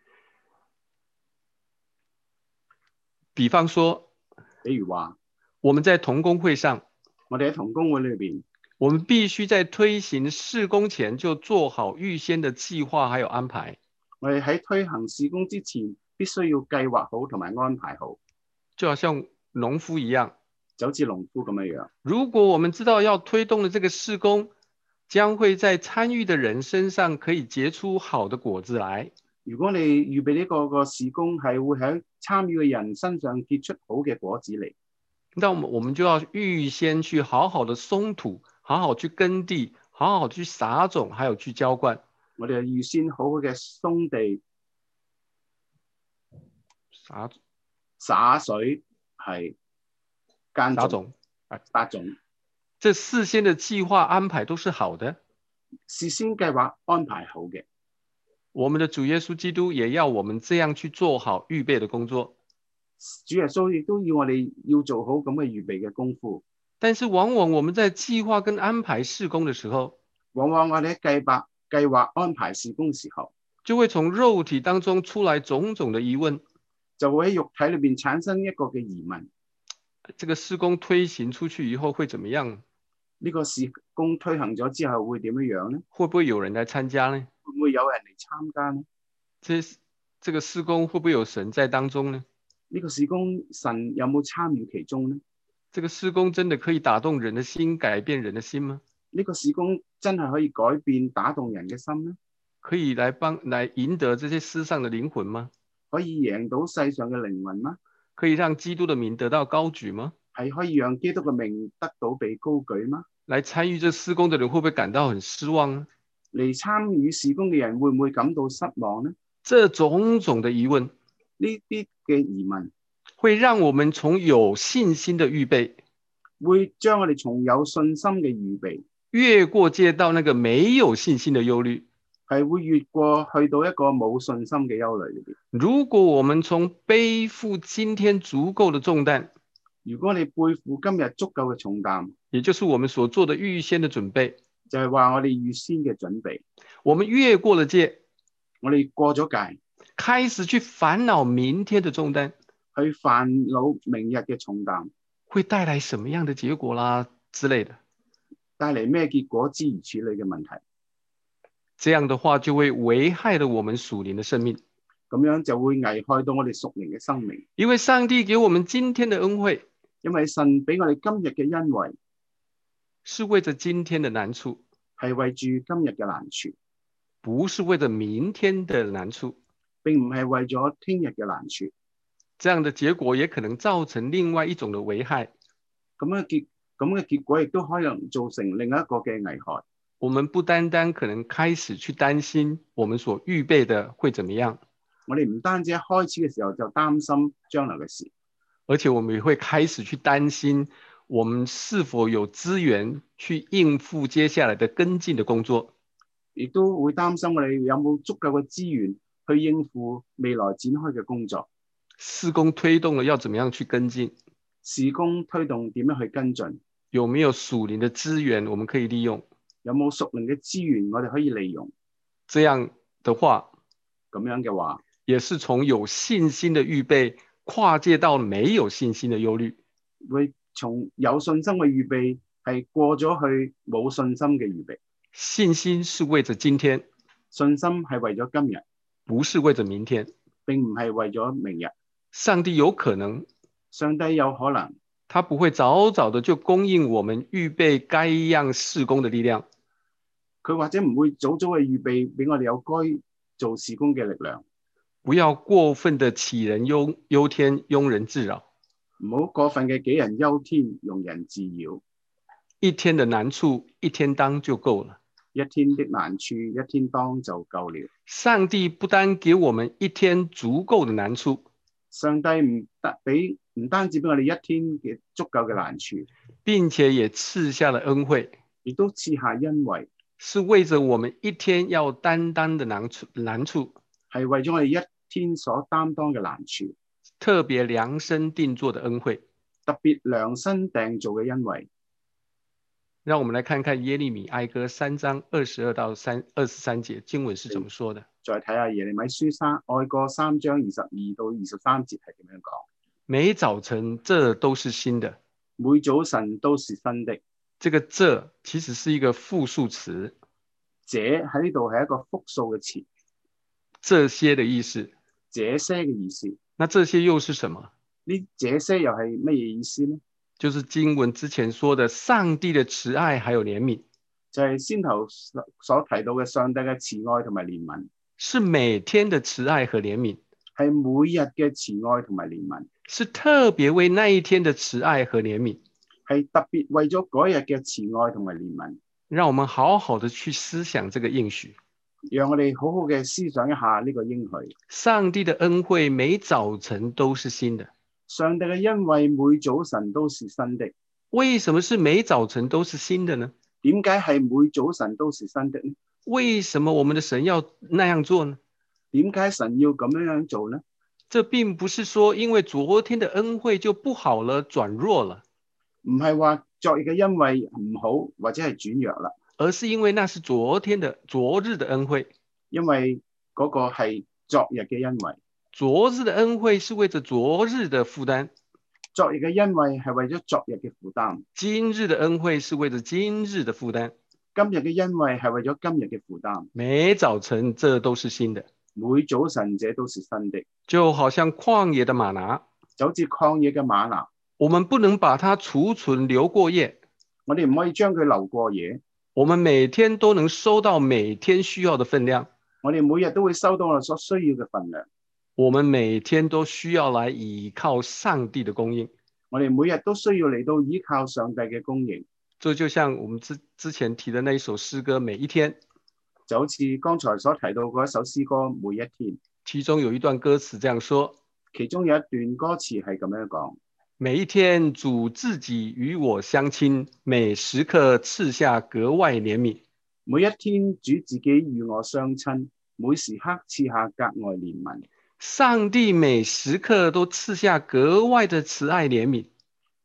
比方說， 比如話， 我們在同工會上， 我哋喺同工會裏邊， 我們必須在推行事工前就做好預先的計劃還有安排。 我哋喺推行事工之前，必須要計劃好同埋安排好。 就好像農夫一樣， 就好似農夫咁樣樣。 如果我們知道要推動的這個事工，將會在參與的人身上可以結出好的果子來。 如果你預備呢個個事工係會喺參與嘅人身上結出好嘅果子嚟， 那我們就要預先去好好的鬆土，好好去耕地，好好去撒種，還有去澆灌。 我哋預先好好嘅鬆地、 撒灑水，係耕撒種， 撒種。 這事先的計劃安排都是好的， 事先計劃安排好嘅。 我們的主耶穌基督也要我們這樣去做好預備的工作。 主耶穌亦都要我哋要做好咁嘅預備嘅功夫。 但是往往我們在計劃跟安排事工的時候， 往往我哋喺計劃計劃安排事工時候， 就會從肉體當中出來種種的疑問， 就會喺肉體裏邊產生一個嘅疑問： 這個事工推行出去以後會怎麼樣？ 呢個事工推行咗之後會點樣樣呢？ 會不會有人來參加呢？ 會唔會有人嚟參加呢？ 這這個事工會不會有神在當中呢？ 呢個事工神有冇參與其中呢？ 這個事工真的可以打動人的心，改變人的心嗎？ 呢個事工真係可以改變打動人嘅心呢？ 可以來幫來贏得這些世上的靈魂嗎？ 可以贏到世上嘅靈魂嗎？ 可以讓基督的名得到高舉嗎？ 係可以讓基督嘅名得到被高舉嗎？ 來參與這事工的人會不會感到很失望呢？ 嚟參與事工嘅人會唔會感到失望呢？ 這種種的疑問， 呢啲嘅疑問會讓我們從有信心的預備， 會將我哋從有信心嘅預備， 越過界到那個沒有信心的憂慮， 係會越過去到一個冇信心嘅憂慮裏邊。 如果我們從背負今天足夠的重擔， 如果你背負今日足夠嘅重擔， 也就是我們所做的預先的準備， 就係話我哋預先嘅準備， 我們越過了界， 我哋過咗界， 開始去煩惱明天的重擔， 去煩惱明日嘅重擔， 會帶來什麼樣的結果啦之類的。 帶嚟咩結果諸如此類嘅問題， 這樣的話就會危害了我們屬靈的生命， 咁樣就會危害到我哋屬靈嘅生命。 因為上帝給我們今天的恩惠， 因為神俾我哋今日嘅恩惠， 是為着今天的難處， 係為住今日嘅難處， 不是為着明天的難處， 並唔係為咗聽日嘅難處。 這樣的結果也可能造成另外一種的危害。 咁樣結咁嘅結果亦都可能造成另一個嘅危害。 我們不單單可能開始去擔心我們所預備的會怎麼樣， 我哋唔單止一開始嘅時候就擔心將來嘅事， 而且我們也會開始去擔心我們是否有資源去應付接下來的跟進的工作， 亦都會擔心我哋有冇足夠嘅資源去應付未來展開嘅工作。 事工推動了要怎麼樣去跟進， 事工推動點樣去跟進， 有沒有屬靈的資源我們可以利用， 有冇屬靈嘅資源我哋可以利用。 這樣的話， 咁樣嘅話， 也是從有信心的預備跨界到沒有信心的憂慮， 會從有信心嘅預備係過咗去冇信心嘅預備。 信心是為着今天， 信心係為咗今日， 不是為着明天， 並唔係為咗明日。 上帝有可能， 上帝有可能， 他不會早早的就供應我們預備該樣事工的力量， 佢或者唔會早早嘅預備俾我哋有該做事工嘅力量。 不要過分的杞人憂憂天，庸人自擾， 唔好過分嘅杞人憂天，庸人自擾。 一天的難處一天當就夠了， 一天的難處一天當就夠了。 上帝不單給我們一天足夠的難處， 上帝唔得俾唔單止俾我哋一天嘅足夠嘅難處， 並且也賜下了恩惠， 亦都賜下恩惠， 是為着我們一天要擔當的難處難處， 係為咗我哋一天所擔當嘅難處， 特別量身定做的恩惠。 特別量身訂造嘅恩惠。 讓我們來看看耶利米哀歌三章二十二到三二十三節經文是怎麼說的。 再睇下耶利米書三哀歌三章二十二到二十三節係點樣講。 每早晨這都是新的， 每早晨都是新的。 這個這其實是一個複數詞， 這喺呢度係一個複數嘅詞， 這些的意思。 這些嘅意思。 那這些又是什麼？ 呢這些又係乜嘢意思呢？ 就是經文之前說的上帝的慈愛還有憐憫， 就係先頭所提到嘅上帝嘅慈愛同埋憐憫， 是每天的慈愛和憐憫， 係每日嘅慈愛同埋憐憫， 是特別為那一天的慈愛和憐憫， 係特別為咗嗰日嘅慈愛同埋憐憫。 讓我們好好的去思想這個應許， 讓我哋好好嘅思想一下呢個應許。 上帝的恩惠每早晨都是新的。 上帝嘅恩惠每早晨都是新的。 為什麼是每早晨都是新的呢？ 點解係每早晨都是新的呢？ 為什麼我們的神要那樣做呢？ 點解神要咁樣樣做呢？ 這並不是說因為昨天的恩惠就不好了，轉弱了， 唔係話昨日嘅恩惠唔好或者係轉弱啦， 而是因為那是昨天的昨日的恩惠， 因為嗰個係昨日嘅恩惠。 昨日的恩惠是為着昨日的負擔， 昨日嘅恩惠係為咗昨日嘅負擔， 今日的恩惠是為着今日的負擔， 今日嘅恩惠係為咗今日嘅負擔。 每早晨這都是新的， 每早晨這都是新的， 就好像曠野的嗎哪， 就好似曠野嘅嗎哪， 我們不能把它儲存留過夜， 我哋唔可以將佢留過夜， 我們每天都能收到每天需要的分量， 我哋每日都會收到我哋所需要嘅份量。 我們每天都需要來倚靠上帝的供應， 我哋每日都需要嚟到依靠上帝嘅供應。 這就像我們之之前提的那一首詩歌，每一天， 就好似剛才所提到嗰一首詩歌，每一天， 其中有一段歌詞這樣說， 其中有一段歌詞係咁樣講： 每一天主自己與我相親，每時刻賜下格外憐憫。 每一天主自己與我相親，每時刻賜下格外憐憫。 上帝每時刻都賜下格外的慈愛憐憫，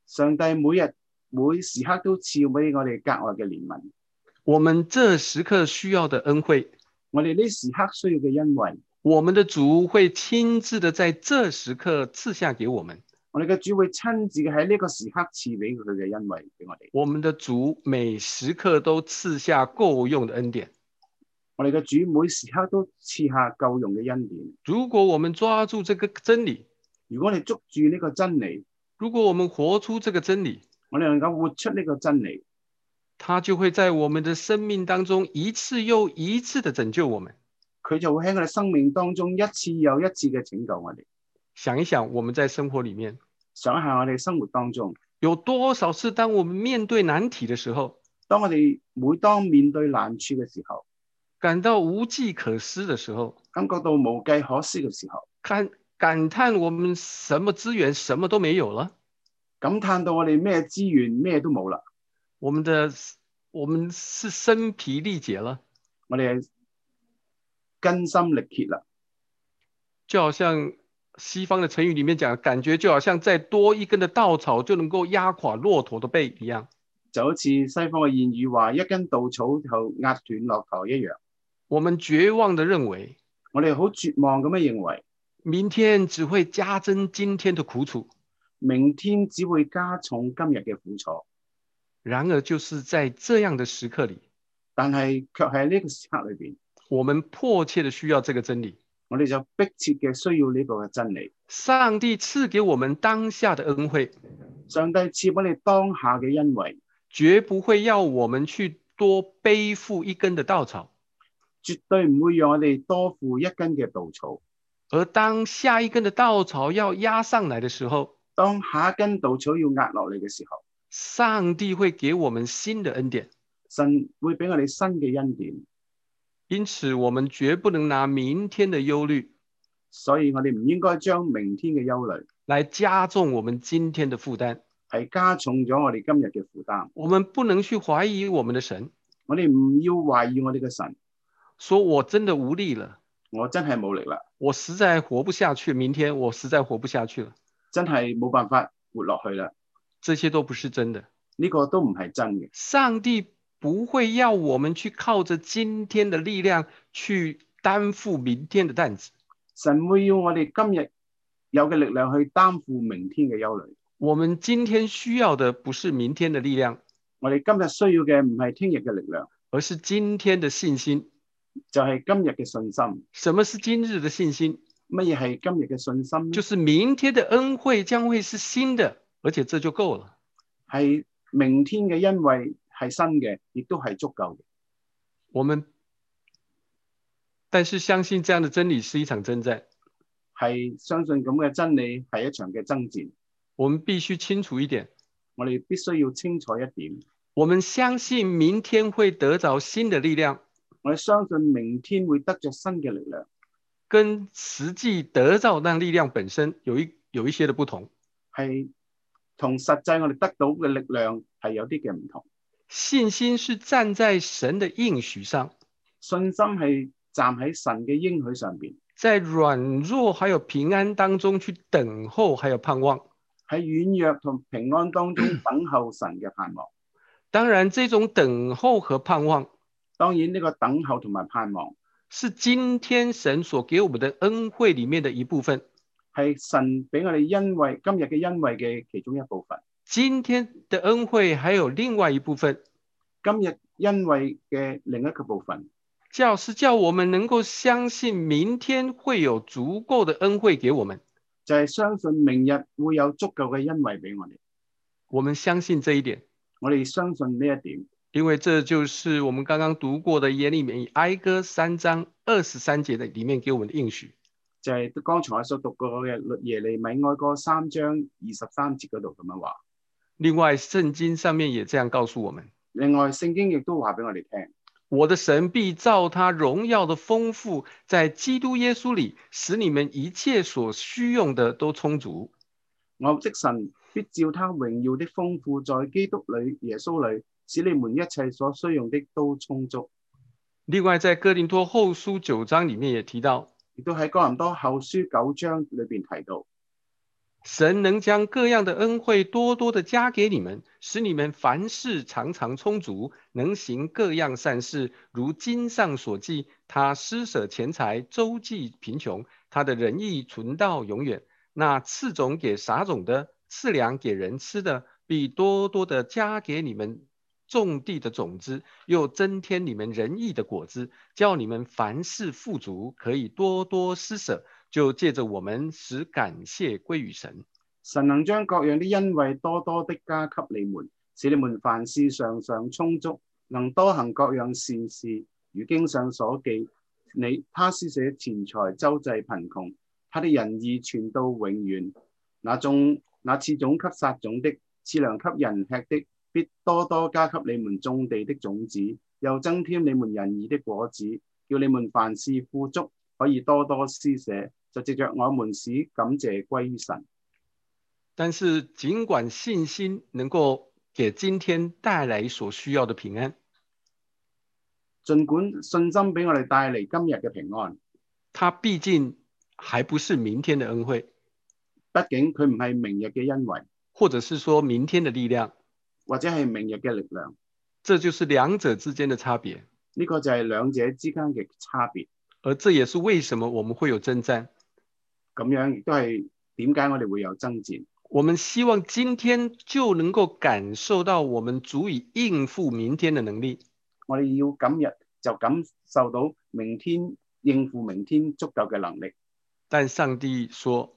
上帝每日每時刻都賜俾我哋格外嘅憐憫。 我們這時刻需要的恩惠， 我哋呢時刻需要嘅恩惠， 我們的主會親自的在這時刻賜下給我們。 我哋嘅主會親自嘅喺呢個時刻賜俾佢嘅恩惠俾我哋。 我們的主每時刻都賜下夠用的恩典。 我哋嘅主每時刻都賜下夠用嘅恩典。 如果我們抓住這個真理， 如果你捉住呢個真理， 如果我們活出這個真理， 我哋能夠活出呢個真理， 它就會在我們的生命當中一次又一次的拯救我們。 佢就會喺我哋生命當中一次又一次嘅拯救我哋。 想一想，我們在生活裡面， 想一下我哋生活當中有多少次當我們面對難題的時候， 當我哋每當面對難處嘅時候， 感到無計可施的時候， 感覺到無計可施嘅時候， 感感嘆我們什麼資源什麼都沒有了， 感嘆到我哋咩資源咩都冇啦， 我們的我們是身疲力竭了， 我哋係根深力竭啦， 就好像西方的成語裡面講，感覺就好像再多一根的稻草就能夠壓垮駱駝的背一樣， 就好似西方嘅諺語話，一根稻草就壓斷駱駝一樣。 我們絕望地認為， 我哋好絕望咁樣認為， 明天只會加增今天的苦楚， 明天只會加重今日嘅苦楚。 然而就是在這樣的時刻裡， 但係卻喺呢個時刻裏邊， 我們迫切地需要這個真理。 我哋就迫切嘅需要呢個嘅真理。 上帝賜給我們當下的恩惠， 上帝賜俾你當下嘅恩惠， 絕不會要我們去多背負一根的稻草， 絕對唔會讓我哋多負一根嘅稻草。 而當下一根的稻草要壓上來的時候， 當下一根稻草要壓落嚟嘅時候， 上帝會給我們新的恩典， 神會俾我哋新嘅恩典。 因此我們絕不能拿明天的憂慮， 所以我哋唔應該將明天嘅憂慮來加重我們今天的負擔， 係加重咗我哋今日嘅負擔。 我們不能去懷疑我們的神， 我哋唔要懷疑我哋嘅神， 說我真的無力了， 我真係冇力啦， 我實在活不下去，明天我實在活不下去了， 真係冇辦法活落去啦。 這些都不是真的， 呢個都唔係真嘅。 上帝不會要我們去靠着今天的力量去擔負明天的擔子， 神會要我哋今日有嘅力量去擔負明天嘅憂慮。 我們今天需要的不是明天的力量， 我哋今日需要嘅唔係聽日嘅力量， 而是今天的信心。 就係今日嘅信心。 什麼是今日的信心？ 乜嘢係今日嘅信心呢？ 就是明天的恩惠將會是新的，而且這就夠了。 係明天嘅恩惠係新嘅，亦都係足夠嘅。 我們但是相信這樣的真理是一場征戰， 係相信咁嘅真理係一場嘅爭戰。 我們必須清楚一點， 我哋必須要清楚一點。 我們相信明天會得着新的力量， 我哋相信明天會得着新嘅力量， 跟實際得着那力量本身有一有一些的不同。 係同實際我哋得到嘅力量係有啲嘅唔同。 信心是站在神的應許上， 信心係站喺神嘅應許上邊， 在軟弱還有平安當中去等候還有盼望， 喺軟弱同平安當中等候神嘅盼望。 當然這種等候和盼望， 當然呢個等候同埋盼望是今天神所給我們的恩惠裡面的一部分， 係神俾我哋恩惠今日嘅恩惠嘅其中一部分。 今天的恩惠還有另外一部分， 今日恩惠嘅另一個部分， 叫是叫我們能夠相信明天會有足夠的恩惠給我們， 就係相信明日會有足夠嘅恩惠俾我哋。 我們相信這一點， 我哋相信呢一點， 因為這就是我們剛剛讀過的耶利米哀歌三章二十三節的裡面給我們的應許， 就係剛才我所讀過嘅耶利米哀歌三章二十三節嗰度咁樣話。 另外聖經上面也這樣告訴我們， 另外聖經亦都話俾我哋聽， 我的神必照他榮耀的豐富，在基督耶穌裡，使你們一切所需用的都充足。 我的神必照他榮耀的豐富，在基督裡耶穌裡，使你們一切所需用的都充足。 另外在哥林多後書九章裡面也提到， 亦都喺哥林多後書九章裏邊提到， 神能将各样的恩惠多多的加给你们，使你们凡事常常充足，能行各样善事。如经上所记，他施舍钱财，周济贫穷，他的仁义存到永远。那赐种给撒种的，赐粮给人吃的，必多多的加给你们种地的种子，又增添你们仁义的果子，叫你们凡事富足，可以多多施舍。就借着我们使感謝歸於神。 神能將各樣的恩惠多多的加給你們，使你們凡事常常充足，能多行各樣善事。如經上所記，你他施捨錢財，周濟貧窮，他的仁義傳到永遠。那種那賜種給撒種的，賜糧給人吃的，必多多加給你們種地的種子，又增添你們仁義的果子，叫你們凡事富足，可以多多施捨。就藉着我們使感謝歸於神。 但是儘管信心能夠給今天帶來所需要的平安， 儘管信心俾我哋帶嚟今日嘅平安， 它畢竟還不是明天的恩惠， 畢竟佢唔係明日嘅恩惠， 或者是說明天的力量， 或者係明日嘅力量。 這就是兩者之間的差別。 呢個就係兩者之間嘅差別。 而這也是為什麼我們會有爭戰。 咁樣亦都係點解我哋會有爭戰。 我們希望今天就能夠感受到我們足以應付明天的能力。 我哋要今日就感受到明天應付明天足夠嘅能力。 但上帝說，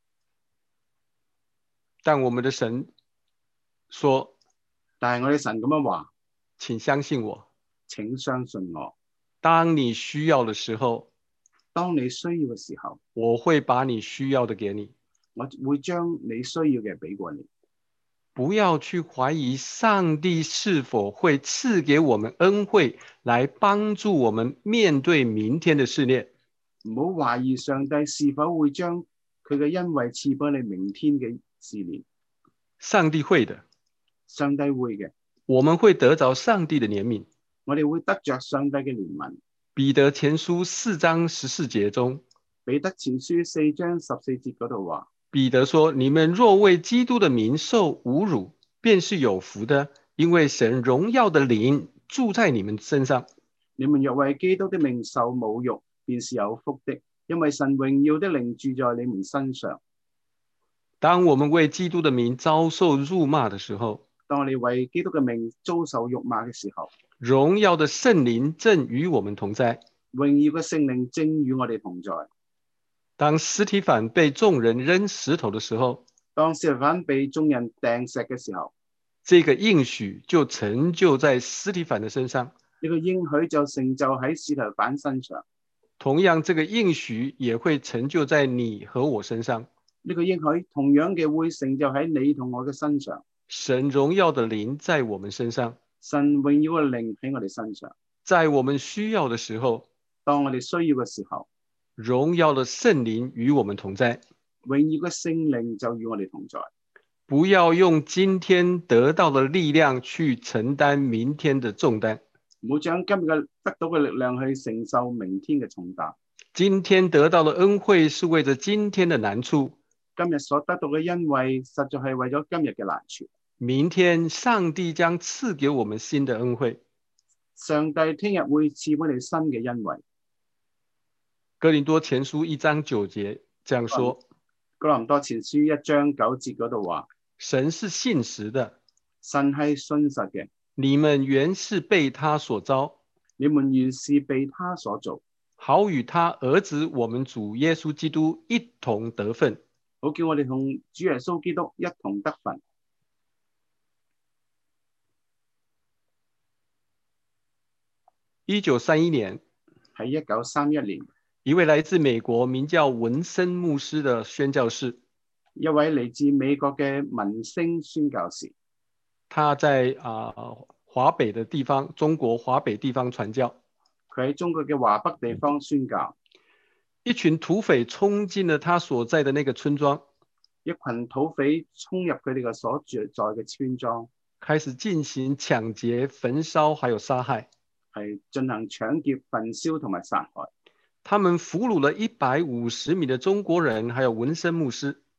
但我們的神說， 但係我哋神咁樣話， 請相信我， 請相信我。 當你需要的時候， 當你需要嘅時候， 我會把你需要的給你。 我會將你需要嘅俾過你。 不要去懷疑上帝是否會賜給我們恩惠，來幫助我們面對明天的試煉。 唔好懷疑上帝是否會將佢嘅恩惠賜俾你明天嘅試煉。 上帝會的， 上帝會嘅。 我們會得着上帝的憐憫。 我哋會得着上帝嘅憐憫。 彼得前書四章十四節中， 彼得前書四章十四節嗰度話， 彼得說：你們若為基督的名受侮辱，便是有福的，因為神榮耀的靈住在你們身上。 你們若為基督的名受侮辱，便是有福的，因為神榮耀的靈住在你們身上。 當我們為基督的名遭受辱罵的時候， 當我哋為基督嘅名遭受辱罵嘅時候， 榮耀的聖靈正與我們同在。 榮耀嘅聖靈正與我哋同在。 當司提反被眾人扔石頭的時候， 當司提反被眾人掟石嘅時候， 這個應許就成就在司提反的身上。 呢個應許就成就喺司提反身上。 同樣，這個應許也會成就在你和我身上。 呢個應許同樣嘅會成就喺你同我嘅身上。 神榮耀的靈在我們身上， 神榮耀嘅靈喺我哋身上。 在我們需要的時候， 當我哋需要嘅時候， 榮耀的聖靈與我們同在。 榮耀嘅聖靈就與我哋同在。 不要用今天得到的力量去承擔明天的重擔。 唔好將今日嘅得到嘅力量去承受明天嘅重擔。 今天得到的恩惠是為着今天的難處。 今日所得到嘅恩惠，實在係為咗今日嘅難處。 明天上帝將賜給我們新的恩惠。 上帝聽日會賜俾你新嘅恩惠。 哥林多前書一章九節這樣說。 哥林多前書一章九節嗰度話： 神是信實的， 神係信實嘅。 你們原是被他所召， 你們原是被他所造， 好與他兒子我們主耶穌基督一同得分。 好叫我哋同主耶穌基督一同得分。 一九三一年， 喺一九三一年， 一位來自美國名叫文森牧師的宣教士， 一位嚟自美國嘅文星宣教士， 他在啊、呃、華北的地方，中國華北地方傳教。 佢喺中國嘅華北地方宣教。 一群土匪衝進了他所在的那個村莊， 一群土匪衝入佢哋嘅所住在嘅村莊， 開始進行搶劫、焚燒，還有殺害。 係進行搶劫、焚燒同埋殺害。 他們俘虜了一百五十名的中國人，還有文森牧師。 佢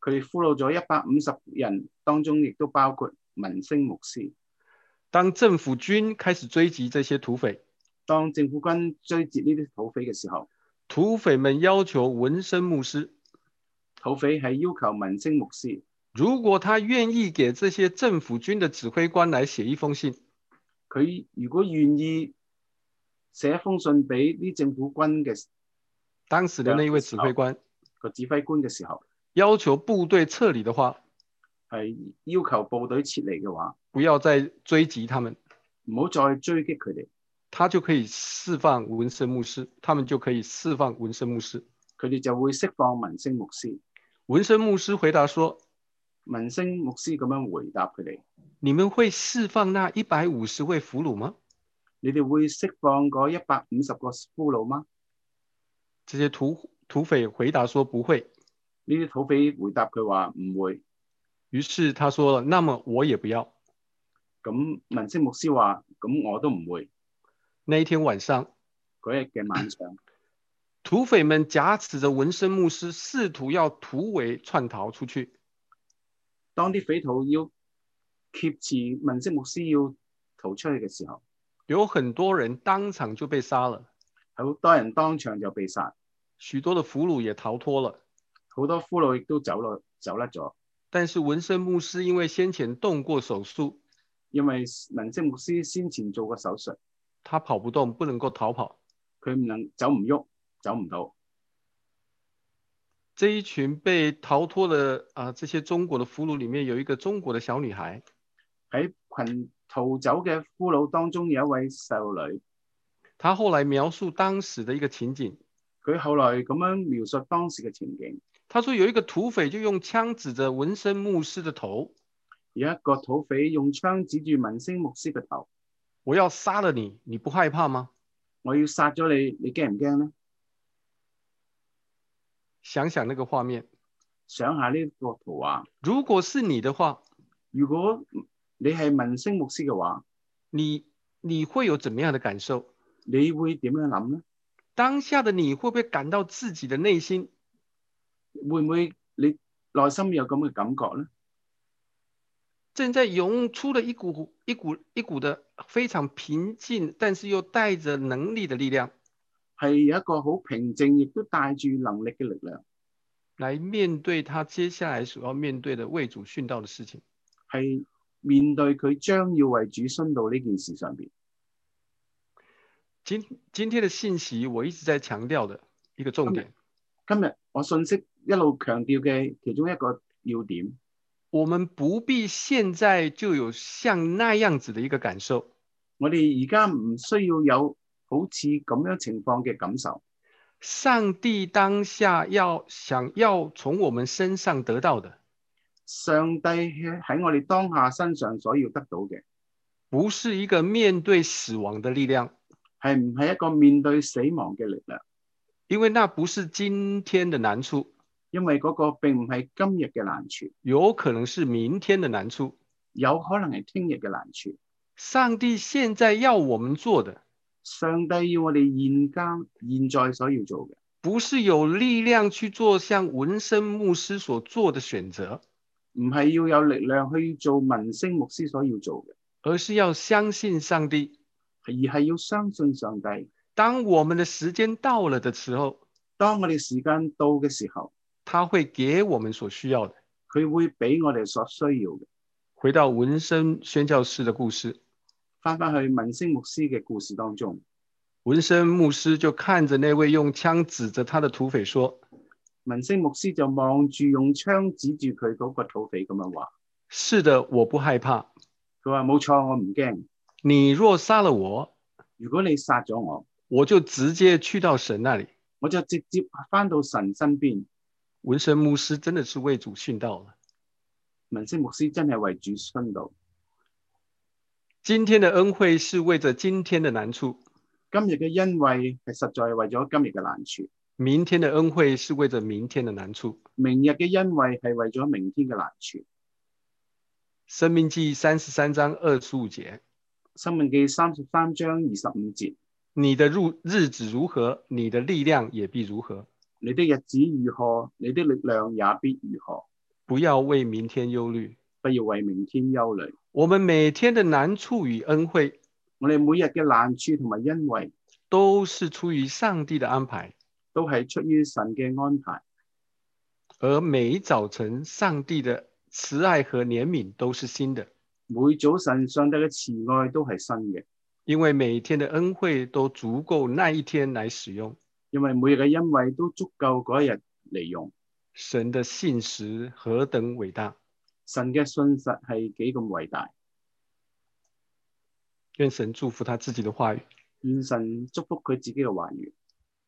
佢哋俘虜咗一百五十人，當中亦都包括文星牧師。 当政府军开始追击这些土匪， 當政府軍追截呢啲土匪嘅時候， 土匪们要求文生牧师， 土匪係要求文星牧師， 如果他愿意给这些政府军的指挥官来写一封信， 佢如果願意寫一封信俾啲政府軍嘅当时的那一位指挥官個指揮官嘅時候， 要求部队撤离的话， 係要求部隊撤離嘅話， 不要再追击他们， 唔好再追擊佢哋， 他就可以释放文生牧师，他们就可以释放文生牧师。 佢哋就會釋放文星牧師。 文生牧师回答说， 文星牧師咁樣回答佢哋： 你们会释放那一百五十位俘虏嗎？ 你哋會釋放嗰一百五十個俘虜嗎？ 这些土土匪回答说不会。 呢啲土匪回答佢話唔會。 于是他说了，那么我也不要。 咁文星牧師話：咁我都唔會。 那一天晚上， 嗰日嘅晚上， 土匪们挟持着文生牧师，试圖要突圍竄逃出去。 當啲匪徒要劫持文星牧師要逃出去嘅時候， 有很多人當場就被殺了， 好多人當場就被殺， 許多的俘虜也逃脫了。 好多俘虜亦都走咗走甩咗。 但是文生牧師因為先前動過手術， 因為文星牧師先前做過手術， 他跑不動，不能夠逃跑， 佢唔能走唔喐，走唔到。 這一群被逃脫的啊、呃，這些中國的俘虜裡面有一個中國的小女孩， 喺群逃走嘅俘虜當中有一位細路女， 她後來描述當時的一個情景。 佢後來咁樣描述當時嘅情景。 他說有一個土匪就用槍指着文生牧師的頭， 有一個土匪用槍指住文星牧師嘅頭， 我要殺了你，你不害怕嗎？ 我要殺咗你，你驚唔驚呢？ 想想那個畫面， 想下呢個圖畫。 如果是你的話， 如果你係文星牧師嘅話， 你你會有怎麼樣的感受？ 你會點樣諗呢？ 當下的你會不會感到自己的內心？ 會唔會你內心有咁嘅感覺呢？ 正在湧出了一股一股一股的非常平靜，但是又帶着能力的力量， 係有一個好平靜，亦都帶住能力嘅力量， 來面對他接下來所要面對的為主殉道的事情。 係面對佢將要為主殉道呢件事上邊。 今今天的信息我一直在強調的一個重點。 今日我信息一路強調嘅其中一個要點， 我們不必現在就有像那樣子的一個感受。 我哋而家唔需要有好似咁樣情況嘅感受。 上帝當下要想要從我們身上得到的， 上帝喺我哋當下身上所要得到嘅， 不是一個面對死亡的力量， 係唔係一個面對死亡嘅力量？ 因為那不是今天的難處， 因為嗰個並唔係今日嘅難處， 有可能是明天的難處， 有可能係聽日嘅難處。 上帝現在要我們做的， 上帝要我哋現今現在所要做嘅， 不是有力量去做像文生牧師所做的選擇， 唔係要有力量去做文星牧師所要做嘅， 而是要相信上帝， 而係要相信上帝。 當我們的時間到了的時候， 當我哋時間到嘅時候， 他會給我們所需要的， 佢會俾我哋所需要嘅。 回到文生宣教師的故事， 翻返去文星牧師嘅故事當中， 文生牧師就看着那位用槍指着他的土匪說， 文星牧師就望住用槍指住佢嗰個土匪咁樣話， 是的，我不害怕。 佢話冇錯，我唔驚。 你若殺了我， 如果你殺咗我， 我就直接去到神那裡， 我就直接翻到神身邊。 文生牧師真的是為主殉道了。 文星牧師真係為主殉道。 今天的恩惠是為着今天的難處， 今日嘅恩惠係實在為咗今日嘅難處。 明天的恩惠是為着明天的難處。 明日嘅恩惠係為咗明天嘅難處。 申命記三十三章二十五節， 申命記三十三章二十五節， 你的日子如何，你的力量也必如何。 你的日子如何，你的力量也必如何。 不要为明天忧慮。 不要為明天憂慮。 我們每天的難處與恩惠， 我哋每日嘅難處同埋恩惠， 都是出於上帝的安排。 都係出於神嘅安排。 而每早晨上帝的慈愛和憐憫都是新的。 每早晨上帝嘅慈愛都係新嘅， 因為每天的恩惠都足夠那一天來使用。 因為每日嘅恩惠都足夠嗰一日嚟用。 神的信實何等偉大！ 神嘅信實係幾咁偉大。 願神祝福他自己的話語。 願神祝福佢自己嘅話語。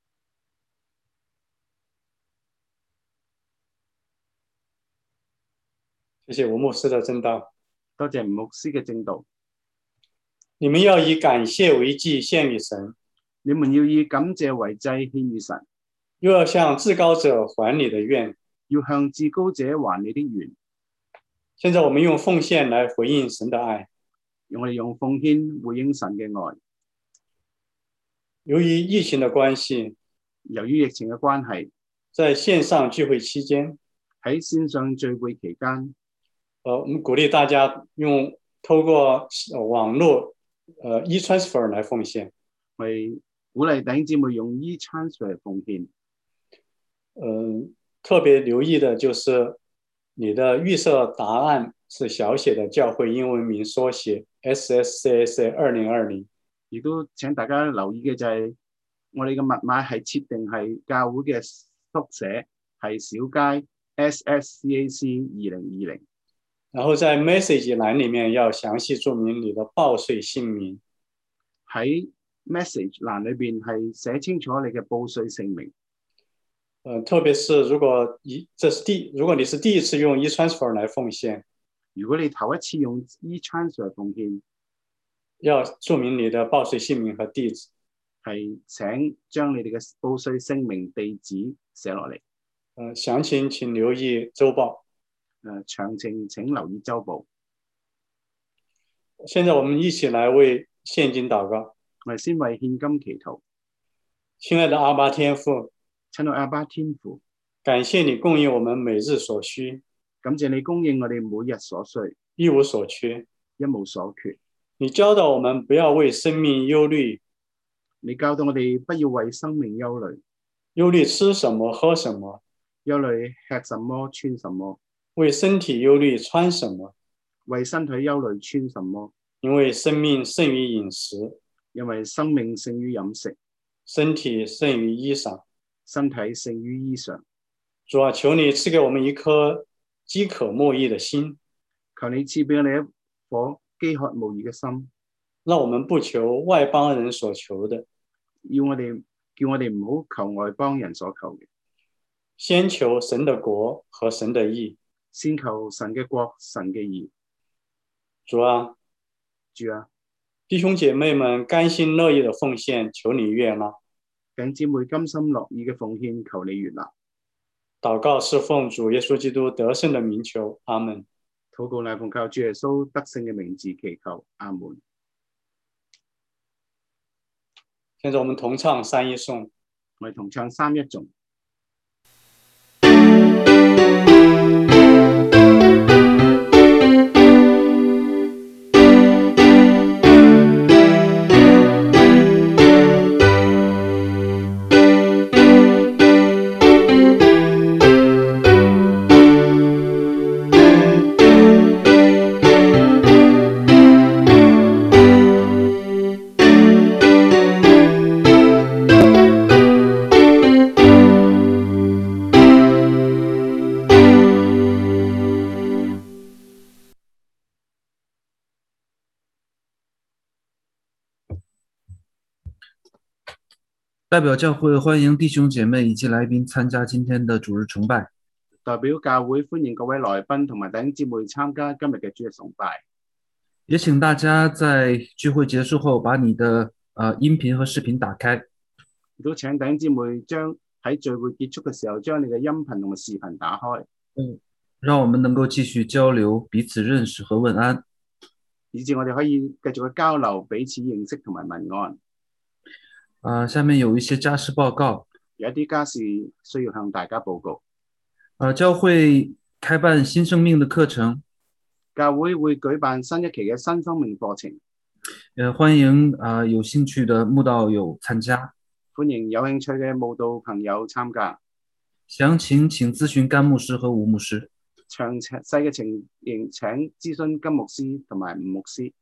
謝謝吳牧師的正道。 多謝吳牧師嘅正道。 你們要以感謝為祭獻與神， 你們要以感謝為祭獻與神， 又要向至高者還你的願， 要向至高者還你的願。 現在我們用奉獻來回應神的愛。 我哋用奉獻回應神嘅愛。 由於疫情的關係， 由於疫情嘅關係， 在線上聚會期間， 喺線上聚會期間， 呃，我們鼓勵大家用透過網絡，呃 e-transfer 來奉獻。 我哋鼓勵弟兄姊妹用 e-transfer 奉獻。 呃，特別留意的就是你的預設答案是小寫的教會英文名縮寫 S S C S A 二零二零。 亦都請大家留意嘅就係我哋嘅密碼係設定係教會嘅縮寫係小楷 S S C A C 二零二零。 然後在 message 欄裡面要詳細註明你的報稅姓名。 喺 message 欄裏邊係寫清楚你嘅報稅姓名。 呃，特別是如果一這是第如果你是第一次用 e-transfer 來奉獻， 如果你頭一次用 e-transfer 奉獻， 要註明你的報稅姓名和地址。 係請將你哋嘅報稅姓名、地址寫落嚟。 呃，詳情請留意週報。 誒，詳情請留意週報。 現在我們一起來為獻金禱告。 我哋先為獻金祈禱。 親愛的阿爸天父， 親愛阿爸天父， 感謝你供應我們每日所需， 感謝你供應我哋每日所需， 一無所缺， 一無所缺。 你教導我們不要為生命憂慮， 你教導我哋不要為生命憂慮， 憂慮吃什麼喝什麼， 憂慮吃什麼穿什麼， 為身體憂慮穿什麼， 為身體憂慮穿什麼， 因為生命勝於飲食， 因為生命勝於飲食， 身體勝於衣裳， 身體勝於衣裳。 主啊，求你賜給我們一顆飢渴慕義的心， 求你賜俾我哋一顆飢渴慕義嘅心， 讓我們不求外邦人所求的， 要我哋叫我哋唔好求外邦人所求嘅， 先求神的國和神的義。 先求神嘅國、神嘅義。 主啊， 主啊， 弟兄姐妹們甘心樂意的奉獻，求你悅納。 弟兄姊妹甘心樂意嘅奉獻，求你悅納。 禱告是奉主耶穌基督得勝的名求，阿門。 禱告乃奉靠主耶穌得勝嘅名字祈求，阿門。 現在我們同唱三一頌， 我哋同唱三一頌。 代表教會歡迎弟兄姐妹以及來賓參加今天的主日崇拜。 代表教會歡迎各位來賓同埋弟兄姊妹參加今日嘅主日崇拜。 也請大家在聚會結束後把你的呃音頻和視頻打開。 亦都請弟兄姊妹將喺聚會結束嘅時候將你嘅音頻同埋視頻打開。 嗯，讓我們能夠繼續交流，彼此認識和問安。 以致我哋可以繼續去交流，彼此認識同埋問安。 啊、呃，下面有一些家事報告， 有一啲家事需要向大家報告。 呃，教會开辦新生命的課程， 教會會舉辦新一期嘅新生命課程， 呃，歡迎啊、呃有興趣的慕道友參加。 歡迎有興趣嘅慕道朋友參加。 詳情請諮詢甘牧師和吳牧師。 詳細嘅情形請諮詢金牧師同埋吳牧師。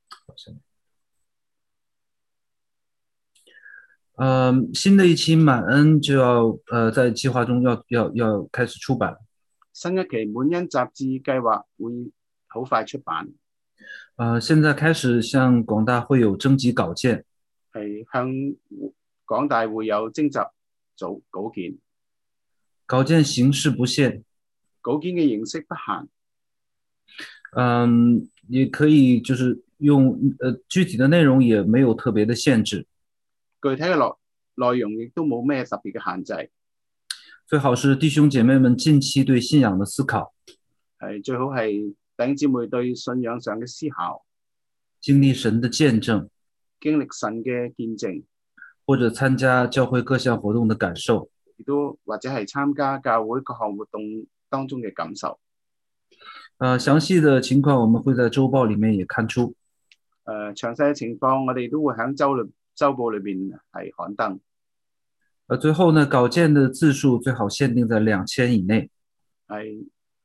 呃，新的一期滿恩就要呃在計劃中要要要開始出版。 新一期滿恩雜誌計劃會好快出版。 呃，現在開始向廣大會友徵集稿件， 係向廣大會友徵集組稿件。 稿件形式不限， 稿件嘅形式不限。 嗯，也可以就是用呃具體的內容也沒有特別的限制。 具體嘅內內容亦都冇咩特別嘅限制。 最好是弟兄姐妹們近期對信仰的思考， 係最好係弟兄姊妹對信仰上嘅思考， 經歷神的見證， 經歷神嘅見證， 或者參加教會各項活動的感受， 亦都或者係參加教會各項活動當中嘅感受。 呃，詳細的情況我們會在週報裡面也刊出。 誒、呃，詳細嘅情況我哋都會喺週裏週報裏邊係刊登。 呃，最後呢，稿件的字數最好限定在兩千以內。 係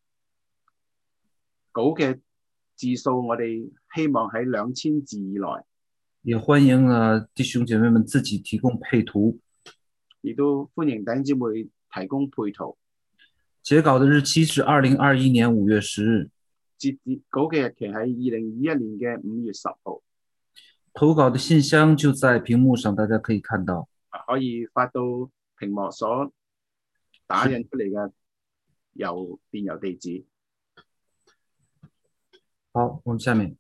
稿嘅字數，我哋希望喺兩千字以內。 也歡迎啊弟兄姐妹們自己提供配圖， 亦都歡迎弟兄姊妹提供配圖。 截稿的日期是二零二一年五月十日， 截稿嘅日期係二零二一年嘅五月十號。 投稿的信箱就在屏幕上，大家可以看到。 可以發到屏幕所打印出嚟嘅郵電郵地址。 好，我們下面，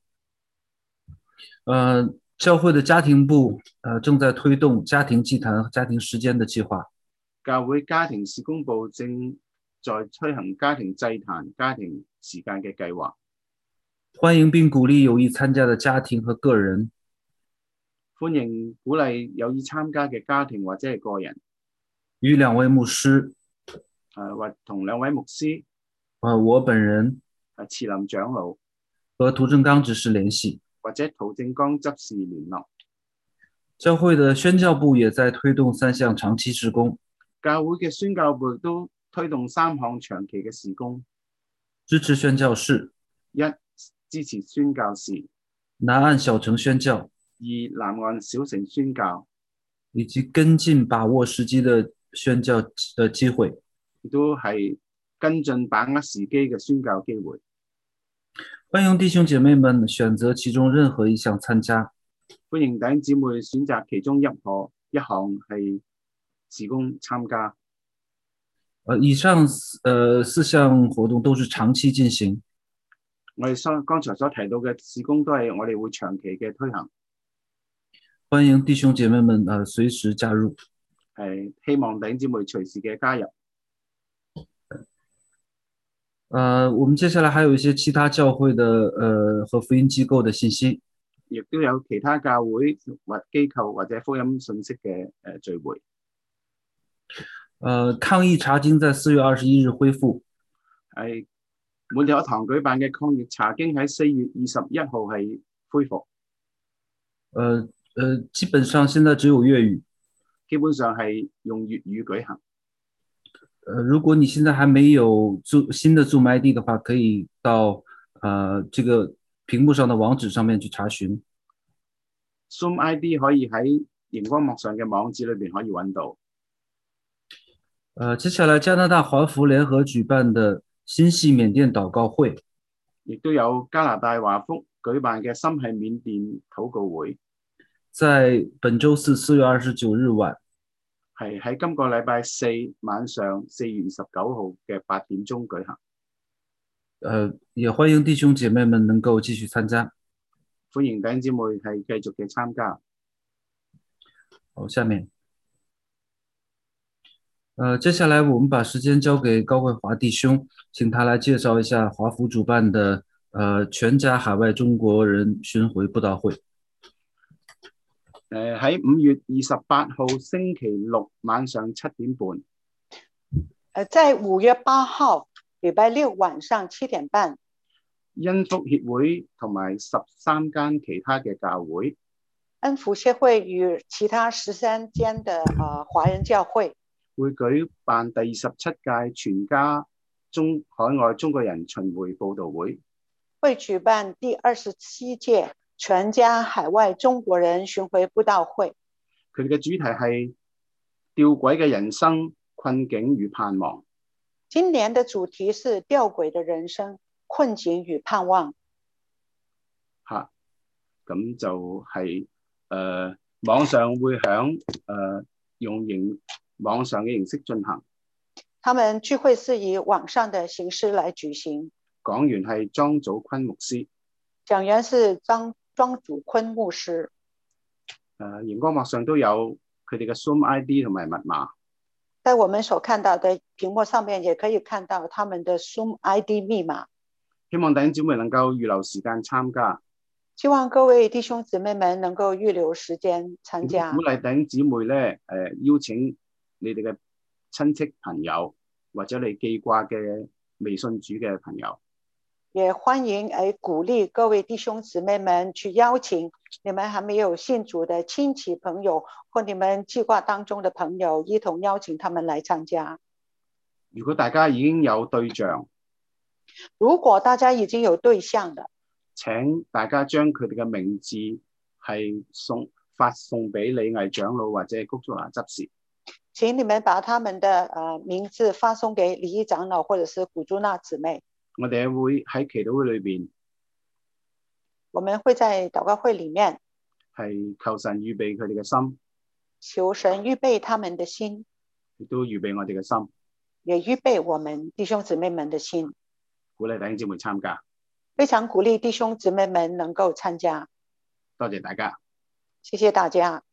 呃，教會的家庭部，呃，正在推動家庭祭壇和家庭時間的計劃。 教會家庭事工部正在推行家庭祭壇、家庭時間嘅計劃。 歡迎並鼓勵有意參加的家庭和個人。 歡迎鼓勵有意參加嘅家庭或者係個人， 與兩位牧師， 誒或同兩位牧師， 呃，我本人， 誒慈林長老和涂正剛執事聯繫， 或者涂正剛執事聯絡。 教會的宣教部也在推動三項長期事工。 教會嘅宣教部都推動三項長期嘅事工： 支持宣教士， 一、支持宣教士； 南岸小城宣教。 二、南岸小城宣教， 以及跟進把握時機的宣教的機會， 亦都係跟進把握時機嘅宣教機會。 歡迎弟兄姐妹們選擇其中任何一項參加。 歡迎弟兄姊妹選擇其中一項一項係事工參加。 呃，以上呃四項活動都是長期進行。 我哋所剛才所提到嘅事工都係我哋會長期嘅推行。 歡迎弟兄姐妹們呃隨時加入， 係希望弟兄姊妹隨時嘅加入。 呃，我們接下來還有一些其他教會的呃和福音機構的信息， 亦都有其他教會或機構或者福音信息嘅誒聚會。 呃，抗疫查經在四月二十一日恢復。 係滿天學堂舉辦嘅抗疫查經喺四月二十一號係恢復。 呃。呃，基本上現在只有粵語， 基本上係用粵語舉行。 呃，如果你現在還沒有注新的 Zoom I D 的話，可以到呃這個屏幕上的網址上面去查詢。 Zoom I D 可以喺熒光幕上嘅網址裏邊可以揾到。 呃，接下來加拿大華福聯合舉辦的心繫緬甸禱告會， 亦都有加拿大華福舉辦嘅心繫緬甸禱告會。 在本周四四月二十九日晚， 係喺今個禮拜四晚上四月二十九號嘅八點鐘舉行。 呃，也歡迎弟兄姐妹們能夠繼續參加。 歡迎弟兄姊妹係繼續嘅參加。 好，下面，呃，接下來我們把時間交給高慧華弟兄，請他來介紹一下華福主辦的呃全家海外中國人巡迴佈道會。 誒喺五月二十八號星期六晚上七點半。 呃，在五月八號禮拜六晚上七點半。 恩福協會同埋十三間其他嘅教會， 恩福協會與其他十三間嘅啊華人教會會舉辦第二十七屆全家中海外中國人巡迴佈道會， 會舉辦第二十七屆全家海外中國人巡迴佈道會。 佢哋嘅主題係吊詭嘅人生、困境與盼望。 今年的主題是吊詭的人生、困境與盼望。 嚇，咁就係、是、誒、呃、網上會響誒、呃、用形網上嘅形式進行。 他們聚會是以網上的形式來舉行。 講員係莊祖坤牧師。 講員是莊莊祖坤牧師。 誒熒光幕上都有佢哋嘅 Zoom I D 同埋密碼。 在我們所看到的屏幕上面，也可以看到他們的 Zoom I D 密碼。 希望弟兄姊妹能夠預留時間參加。 希望各位弟兄姊妹們能夠預留時間參加。 鼓勵弟兄姊妹咧，誒邀請你哋嘅親戚朋友或者你記掛嘅未信主嘅朋友。 也歡迎誒鼓勵各位弟兄姊妹們去邀請你們還沒有信主的親戚朋友或你們計劃當中的朋友，一同邀請他們來參加。 如果大家已經有對象， 如果大家已經有對象的， 請大家將佢哋嘅名字係送發送俾李毅長老或者谷竹拿執事。 請你們把他們的誒名字發送給李毅長老或者是谷竹拿姊妹。 我哋會喺祈禱會裏邊， 我們會在禱告會裏面係求神預備佢哋嘅心， 求神預備他們的心， 亦都預備我哋嘅心， 也預備我們弟兄姊妹們的心。 鼓勵弟兄姊妹參加， 非常鼓勵弟兄姊妹們能夠參加。 多謝大家， 謝謝大家。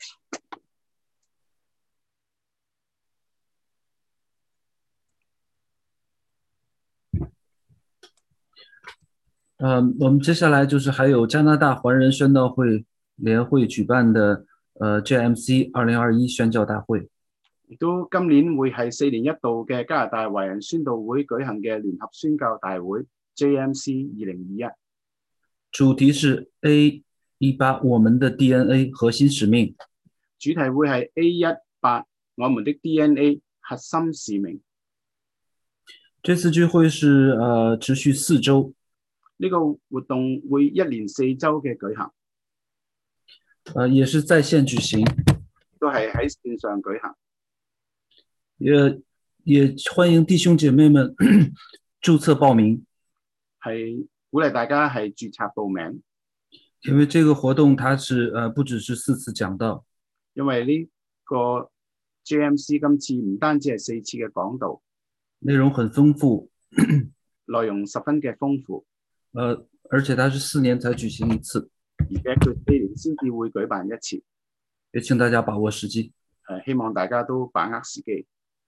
呃，我們接下來就是還有加拿大華人宣道會聯會舉辦的呃 J M C 二零二一宣教大會， 亦都今年會係四年一度嘅加拿大華人宣道會舉行嘅聯合宣教大會 J M C 二零二一， 主題是 A 一八我們的 D N A 核心使命， 主題會係 A 一八我們的 D N A 核心使命。 這次聚會是呃持續四周。 呢個活動會一連四週嘅舉行， 呃，也是在線舉行， 都係喺線上舉行。 也也歡迎弟兄姐妹們註冊報名， 係鼓勵大家係註冊報名。 因為這個活動它是呃不只是四次講道， 因為呢個 J M C 今次唔單止係四次嘅講道， 內容很豐富， 內容十分嘅豐富。 呃，而且它是四年才舉行一次， 而且佢四年先至會舉辦一次， 也請大家把握時機。 誒，希望大家都把握時機。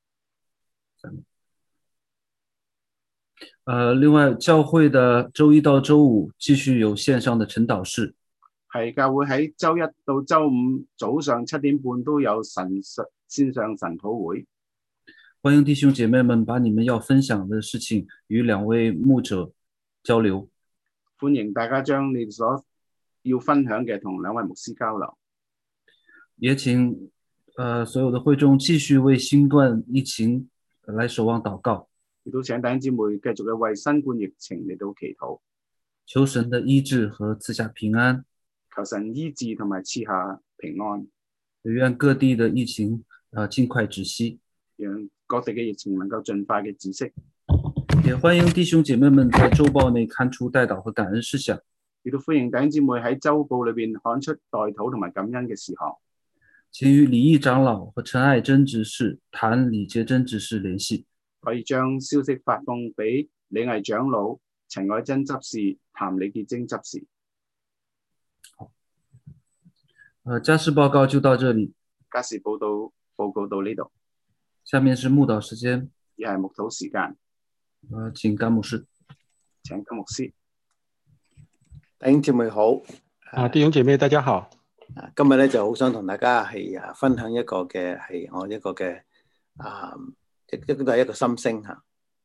呃，另外，教會的周一到周五繼續有線上的晨禱室， 係教會喺周一到周五早上七點半都有神線上晨禱會。 歡迎弟兄姐妹們把你們要分享的事情與兩位牧者交流， 歡迎大家將你所要分享嘅同兩位牧師交流。 也請呃所有的會眾繼續為新冠疫情來守望禱告， 亦都請弟兄姊妹繼續嘅為新冠疫情嚟到祈禱， 求神的醫治和賜下平安， 求神醫治同埋賜下平安， 願各地的疫情呃盡快止息， 讓各地嘅疫情能夠盡快嘅止息。 也歡迎弟兄姐妹們在週報內刊出代禱和感恩事項， 亦都歡迎弟兄姊妹喺週報裏邊刊出代禱同埋感恩嘅事項。 請與李毅長老和陳愛珍執事、譚李潔珍執事聯繫， 可以將消息發送俾李毅長老、陳愛珍執事、譚李潔貞執事。 好，呃，家事報告就到這裡， 家事報道報告到呢度， 下面是牧禱時間， 亦係牧禱時間。 呃，請甘牧師， 請甘牧師。 弟兄姐妹好， 啊，弟兄姐妹大家好。 啊，今日咧就好想同大家係啊分享一個嘅係我一個嘅啊一一個係一個心聲吓。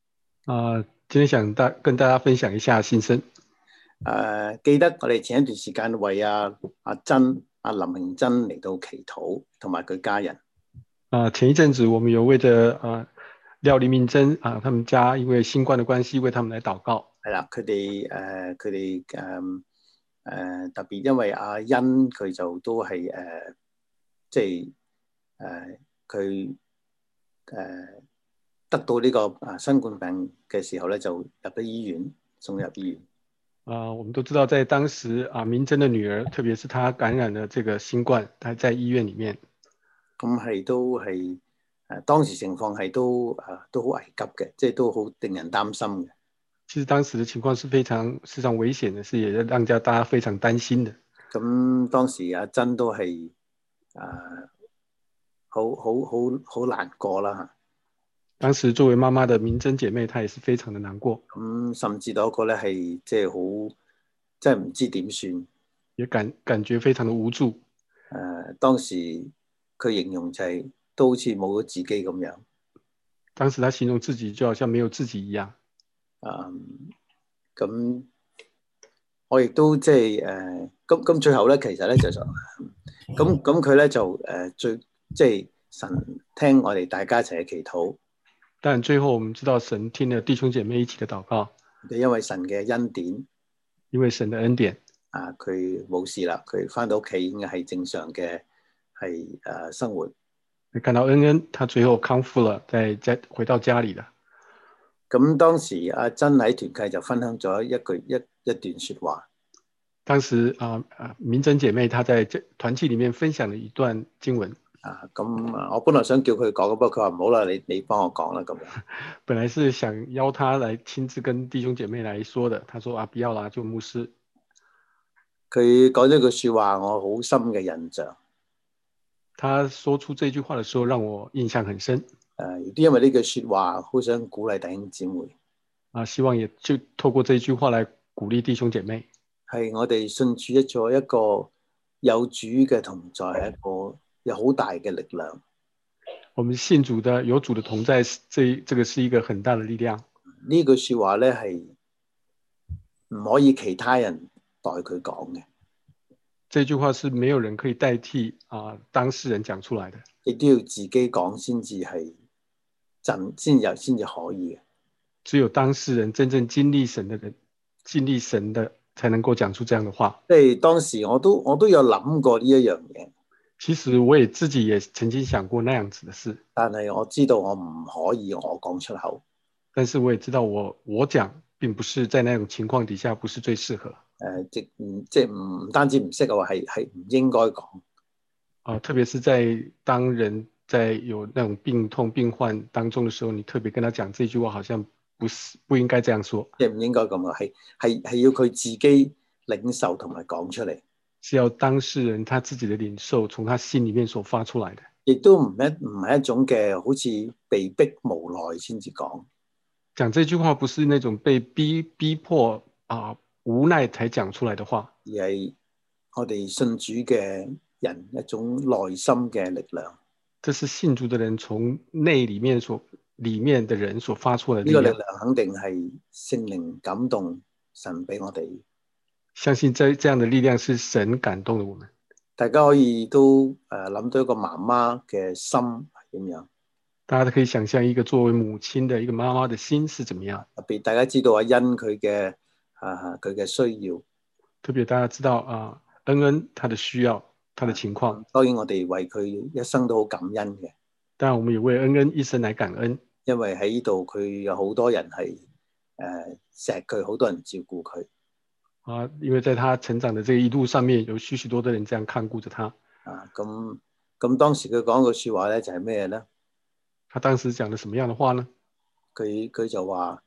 啊、今天想大跟大家分享一下心声。 誒、記得我哋前一段時間為阿阿珍、阿林明珍嚟到祈禱，同埋佢家人。 啊、前一阵子我们有為着啊廖黎明珍啊他们家因為新冠的關係為他們來禱告。 係啦，佢哋誒佢哋誒誒特別因為阿欣佢就都係誒、呃、即係誒佢誒得到呢個啊新冠病嘅時候咧，就入咗醫院，送入醫院。 啊、我們都知道，在當時啊，明珍的女兒，特別是她感染了這個新冠，她在醫院裡面。 咁係都係誒當時情況係都誒都好危急嘅，即係都好令人擔心嘅。 其實當時的情況是非常非常危險的，是也讓大家非常擔心的。 咁當時阿珍都係誒好好好好難過啦嚇。 當時作為媽媽的明珍姐妹，她也是非常的難過。 咁甚至到一個咧係即係好即係唔知點算， 也感感覺非常的無助。 誒、呃、當時佢形容就係、是、都好似冇咗自己咁樣。 當時他形容自己就好像沒有自己一樣。 誒咁我亦都即係誒咁咁最後咧，其實咧就就咁咁佢咧就誒、呃、最即係神聽我哋大家一齊嘅祈禱。 但最後我們知道神聽了弟兄姐妹一起的禱告， 因為神嘅恩典， 因為神的恩典啊，佢冇事啦，佢翻到屋企已經係正常嘅係誒生活。 看到恩恩，他最後康復了，在家回到家裡了。 咁當時阿珍喺團契就分享咗一句一一段説話。 當時啊啊，明珍姐妹她在團契裡面分享了一段經文。 啊，咁啊，我本來想叫佢講，不過佢話唔好啦，你你幫我講啦咁樣。 本來是想邀他來親自跟弟兄姐妹來說的，他說啊，不要啦，就牧師。 佢講咗句説話，我好深嘅印象。 他說出這句話的時候，讓我印象很深。 誒，亦都因為呢句説話，好想鼓勵弟兄姊妹。 啊，希望也就透過這句話來鼓勵弟兄姐妹。係我哋信主一咗一個有主嘅同在，係一個有好大嘅力量。 我們信主的有主的同在，這這個是一個很大的力量。 呢句説話咧係唔可以其他人代佢講嘅。 這句話是沒有人可以代替啊、呃、當事人講出來的。 亦都要自己講先至係真，先有先至可以嘅。 只有當事人真正經歷神的人，經歷神的，才能夠講出這樣的話。 即係當時我都我都有諗過呢一樣嘢。 其實我也自己也曾經想過那樣子的事， 但係我知道我唔可以我講出口。 但是我也知道我我講並不是在那種情況底下不是最適合。誒、 呃，即唔即係唔單止唔識嘅話，係係唔應該講。 啊、呃，特別是在當人在有那種病痛病患當中的時候，你特別跟他講這句話，好像不是不應該這樣說。 即係唔應該咁嘅，係係係要佢自己領受同埋講出嚟。 是要當事人他自己的領受，從他心裡面所發出來的， 亦都唔一唔係一種嘅好似被逼無奈先至講。 講這句話不是那種被逼逼迫啊、呃、無奈才講出來的話， 而係我哋信主嘅人一種內心嘅力量。 這是信主的人從內裡面所裡面的人所發出來的力量。 呢個力量肯定係聖靈感動神俾我哋。 相信這這樣的力量是神感動了我們。 大家可以都誒諗到一個媽媽嘅心係點樣？ 大家都可以想象一個作為母親的一個媽媽的心是怎麼樣。 特別大家知道阿恩佢嘅啊佢嘅需要。 特別大家知道啊恩恩他的需要，他的情況。 當然我哋為佢一生都好感恩嘅。 當然我們也為恩恩一生來感恩。 因為喺呢度佢有好多人係誒錫佢，好多人照顧佢。 啊，因為在他成長的這一路上面，有許許多多人這樣看顧着他。 啊，咁咁當時佢講句説話咧，就係咩咧？ 他當時講的什麼樣的話呢？ 佢佢就話，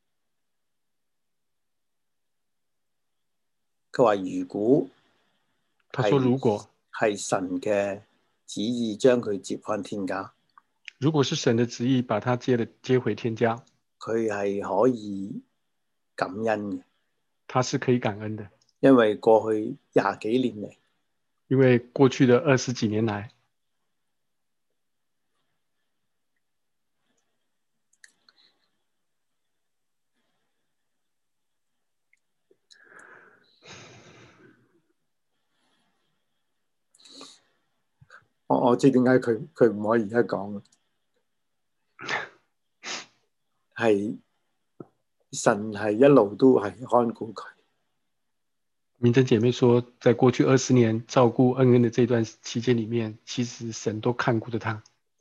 佢話如果， 他說如果係神嘅旨意將佢接返天家， 如果是神的旨意把他接了接回天家， 佢係可以感恩嘅。 他是可以感恩的， 因為過去廿幾年嚟， 因為過去的二十幾年來， 我我知點解佢佢唔可以而家講，係神係一路都係看顧佢。 明真姐妹說，在過去二十年照顧恩恩的這段期間裡面，其實神都看顧着他。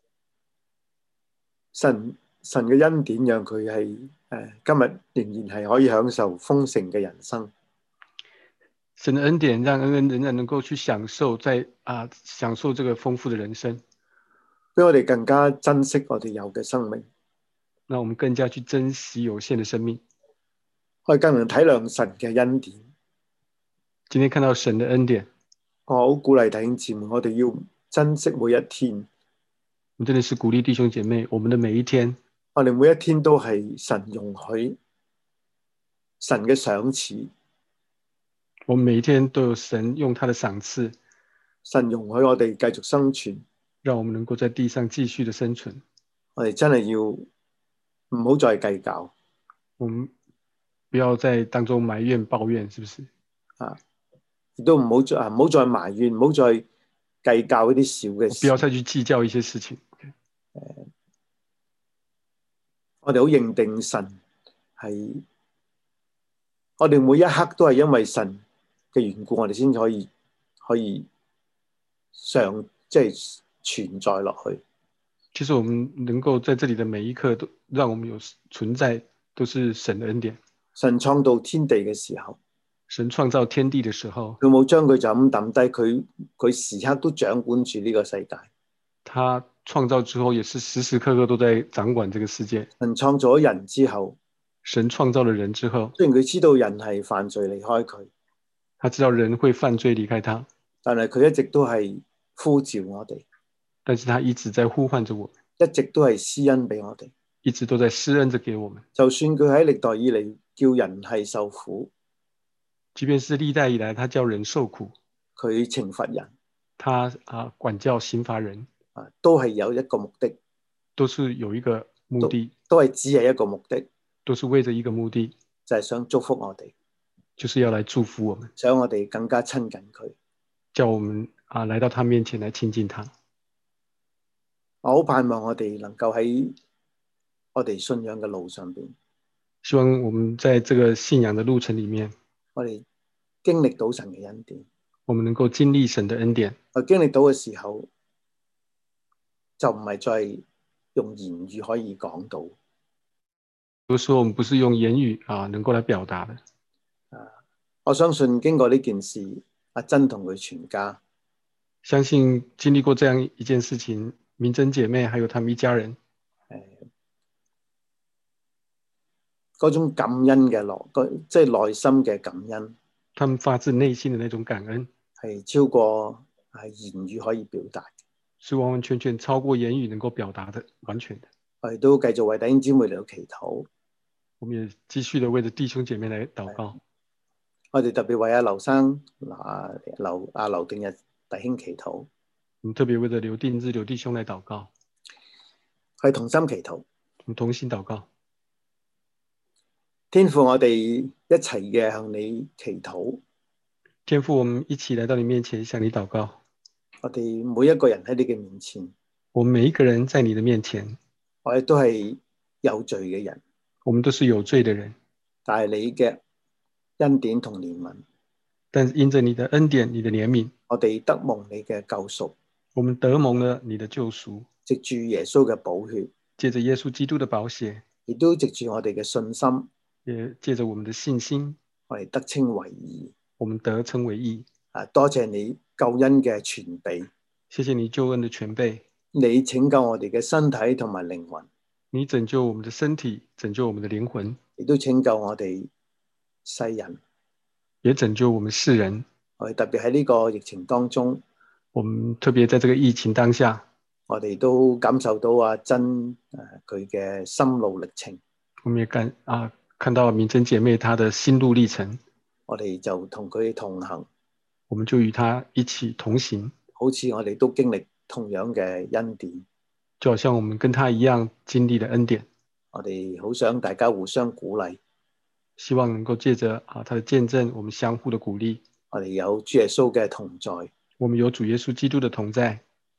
神神嘅恩典讓佢係誒今日仍然係可以享受豐盛嘅人生。 神的恩典讓恩恩仍然能夠去享受在啊享受這個豐富的人生， 俾我哋更加珍惜我哋有嘅生命。 讓我們更加去珍惜有限的生命。 我哋更能體諒神嘅恩典。 今天看到神的恩典， 我好鼓勵弟兄姊妹，我哋要珍惜每一天。 我真的是鼓勵弟兄姐妹，我們的每一天， 我哋每一天都係神容許神嘅賞賜。 我們每一天都有神用他的賞賜， 神容許我哋繼續生存， 讓我們能夠在地上繼續的生存。 我哋真係要唔好再計較， 我們不要在當中埋怨抱怨，是不是？ 啊，亦都唔好再唔好再埋怨，唔好再計較一啲小嘅事。 不要再去計較一些事情。 誒，我哋好認定神係，我哋每一刻都係因為神嘅緣故，我哋先可以可以上即係存在落去。 其實我們能夠在這裡的每一刻都讓我們有存在，都是神的恩典。 神創造天地嘅時候， 神創造天地嘅時候， 佢冇將佢就咁抌低，佢佢時刻都掌管住呢個世界。 他創造之後，也是時時刻刻都在掌管這個世界。 神創造咗人之後， 神創造了人之後， 雖然佢知道人係犯罪離開佢， 他知道人會犯罪離開他， 但係佢一直都係呼召我哋， 但是他一直在呼喚着我們， 一直都係施恩俾我哋， 一直都在施恩着給我們。 就算佢喺歷代以嚟叫人係受苦， 即便是歷代以來他叫人受苦， 佢懲罰人， 他啊管教刑罰人啊，都係有一個目的， 都是有一個目的， 都係只係一個目的， 都是為着一個目的， 就係想祝福我哋， 就是要來祝福我們， 想我哋更加親近佢， 叫我們啊來到他面前來親近他。 我好盼望我哋能夠喺我哋信仰嘅路上邊， 希望我們在這個信仰的路程裡面， 我哋經歷到神嘅恩典， 我們能夠經歷神的恩典。 我經歷到嘅時候，就唔係再用言語可以講到。 有時候我們不是用言語啊能夠來表達的。 啊，我相信經過呢件事，阿珍同佢全家， 相信經歷過這樣一件事情，明真姐妹還有他們一家人， 誒，嗰種感恩嘅內，即係內心嘅感恩， 他們發自內心的那種感恩， 係超過係言語可以表達， 是完完全全超過言語能夠表達的，完全的。 我哋都繼續為弟兄姊妹嚟到祈禱。 我們也繼續的為着弟兄姐妹來禱告。 我哋特別為阿劉生、嗱劉阿劉定日弟兄祈禱。 我們特別為着劉定日劉弟兄來禱告。 去同心祈禱。 我們同心禱告。 天父，我哋一齊嘅向你祈禱。 天父，我們一起來到你面前向你禱告。 我哋每一個人喺你嘅面前。 我們每一個人在你的面前。 我哋都係有罪嘅人。 我們都是有罪的人， 但係你嘅恩典同憐憫， 但因着你的恩典、你的憐憫， 我哋得蒙你嘅救贖， 我們得蒙了你的救贖， 藉住耶穌嘅寶血， 借着耶穌基督的寶血， 亦都藉住我哋嘅信心， 也借着我們的信心， 我哋得稱為義， 我們得稱為義。 啊，多謝你救恩嘅全備， 謝謝你救恩的全備， 你拯救我哋嘅身體同埋靈魂。 你拯救我們的身體，拯救我們的靈魂， 亦都拯救我哋世人， 也拯救我們世人。 我哋特別喺呢個疫情當中， 我們特別在這個疫情當下， 我哋都感受到阿珍誒佢嘅心路歷程。 我們也感啊看到明真姐妹她的心路歷程， 我哋就同佢同行， 我們就與她一起同行， 好似我哋都經歷同樣嘅恩典。 就好像我們跟他一樣經歷了恩典， 我哋好想大家互相鼓勵， 希望能夠借着啊他的見證，我們相互的鼓勵。 我哋有主耶穌嘅同在， 我們有主耶穌基督的同在，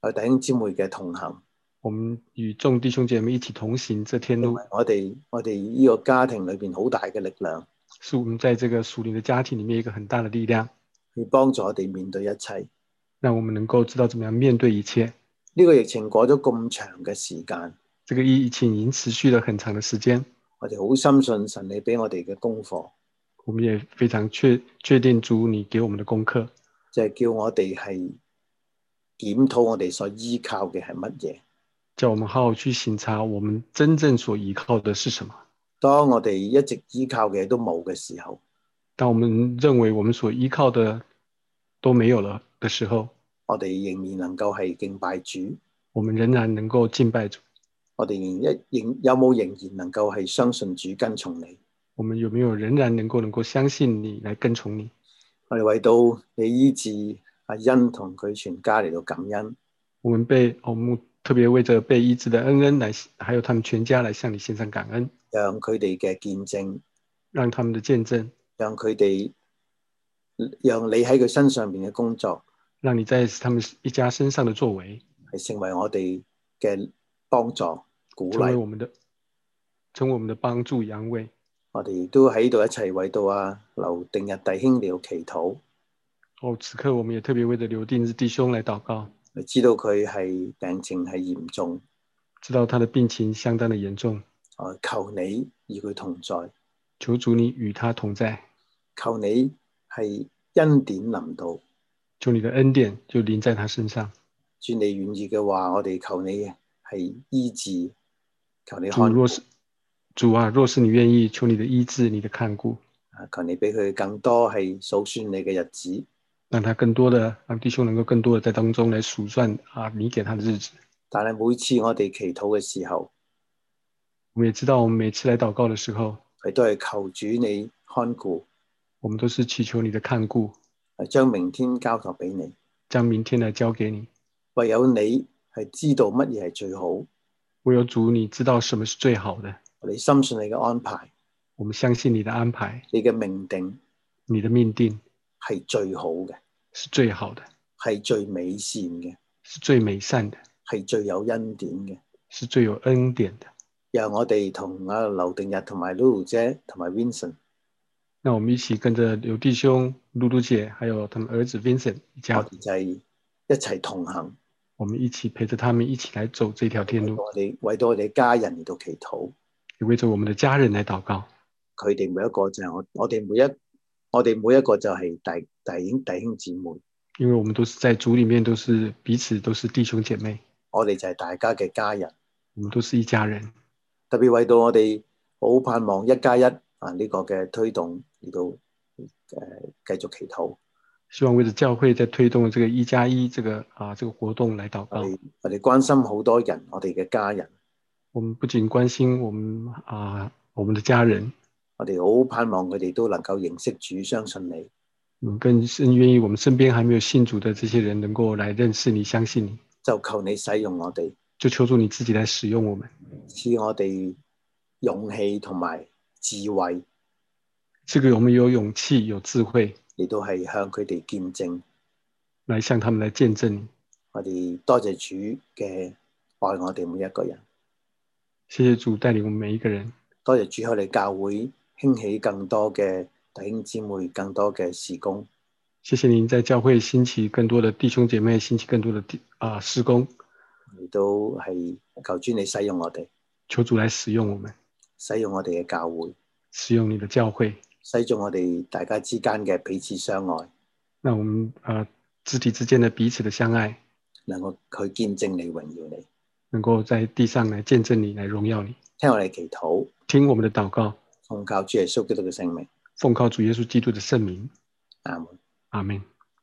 有弟兄姊妹嘅同行， 我们与众弟兄姐妹一起同行这天路成為，我哋我哋呢個家庭裏邊好大嘅力量， 是我们在这个属灵的家庭里面一个很大的力量， 去幫助我哋面對一切。 让我们能够知道怎么样面对一切。 呢個疫情過咗咁長嘅時間， 这个疫情已經持續了很長的時間， 我哋好深信神你俾我哋嘅功課， 我們也非常確確定主你給我們的功課， 就係叫我哋係檢討我哋所依靠嘅係乜嘢。 叫我們好好去審查我們真正所依靠的是什麼。 當我哋一直依靠嘅都冇嘅時候， 當我們認為我們所依靠的都沒有了的時候， 我哋仍然能夠係敬拜主， 我們仍然能夠敬拜主。 我哋仍一仍有冇仍然能夠係相信主跟從你？ 我們有沒有仍然能夠能夠相信你來跟從你？ 我哋為到你醫治阿恩同佢全家嚟到感恩。 我們被我們特別為着被醫治的恩恩來，還有他們全家來向你獻上感恩， 讓佢哋嘅見證， 讓他們的見證， 讓佢哋，讓你喺佢身上邊嘅工作， 讓你在他們一家身上的作為， 係成為我哋嘅幫助鼓成為勵。 我們的成為我們的幫助安慰。 我哋亦都喺度一齊為到阿劉定日弟兄嚟到祈禱。 哦，此刻我們也特別為着劉定日弟兄來禱告， 知道佢係病情係嚴重， 知道他的病情相當的嚴重。 啊，求你與佢同在， 求主你與他同在， 求你係恩典臨到， 求你的恩典就臨在他身上。 主你願意嘅話，我哋求你係醫治，求你主看顧， 若是主啊，若是你願意，求你的醫治，你的看顧， 啊，求你俾佢更多係數算你嘅日子。 讓他更多的讓弟兄能夠更多的在當中來數算啊，你給他的日子。 但係每次我哋祈禱嘅時候， 我們也知道，我們每次來禱告的時候， 佢都係求主你看顧， 我們都是祈求你的看顧， 係將明天交託俾你。 將明天來交給你。 唯有你係知道乜嘢係最好， 唯有主你知道什麼是最好的， 我哋深信你嘅安排， 我們相信你的安排， 你嘅命定你的命定係最好嘅， 是最好的， 係最美善嘅， 是最美善的， 係最有恩典嘅。 是最有恩典的。 讓我哋同阿劉定日同埋 Lulu 姐同埋 Vincent， 那我們一起跟着劉弟兄、露露姐，還有他們兒子 Vincent 一我家， 哋就係一齊同行， 我們一起陪着他們一起來走這條天路， 我哋為到我哋家人嚟到祈禱， 也為着我們的家人來禱告。 佢哋每一個就係我我哋每一我哋每一個就係弟弟兄弟兄姊妹， 因為我們都是在主裡面，都是彼此都是弟兄姐妹， 我哋就係大家嘅家人。 我們都是一家人。 特別為到我哋好盼望一加一啊呢個嘅推動嚟到誒、呃、繼續祈禱。 希望為着教會在推動這個一加一這個啊這個活動來禱告。 我哋我哋關心好多人，我哋嘅家人， 我們不僅關心我們啊我們的家人， 我哋好盼望佢哋都能夠認識主，相信你。 嗯，更深願意我們身邊還沒有信主的這些人能夠來認識你、相信你。 就求你使用我哋， 就求助你自己來使用我們， 賜我哋勇氣同埋智慧， 賜給我們有勇氣、有智慧， 嚟到係向佢哋見證。 來向他們來見證你。 我哋多謝主嘅愛我哋每一個人， 謝謝主帶領我們每一個人。 多謝主喺我哋教會興起更多嘅弟兄姊妹，更多嘅事工。 謝謝您在教會興起更多的弟兄姐妹，興起更多的啊事工。 亦都係求主你使用我哋， 求主來使用我們， 使用我哋嘅教會， 使用你的教會， 使用我哋大家之間嘅彼此相愛， 讓我們啊肢體之間的彼此的相愛， 能夠去見證你榮耀你， 能夠在地上來見證你，來榮耀你。 聽我哋祈禱， 聽我們的禱告， 奉靠主耶穌基督嘅聖名， 奉靠主耶穌基督的聖名， 阿門。 阿們。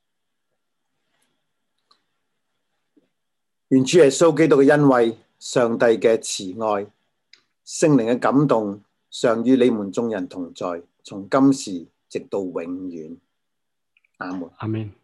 願主耶穌基督嘅恩惠、上帝嘅慈愛、聖靈嘅感動，常與你們眾人同在，從今時直到永遠。阿門。 阿們。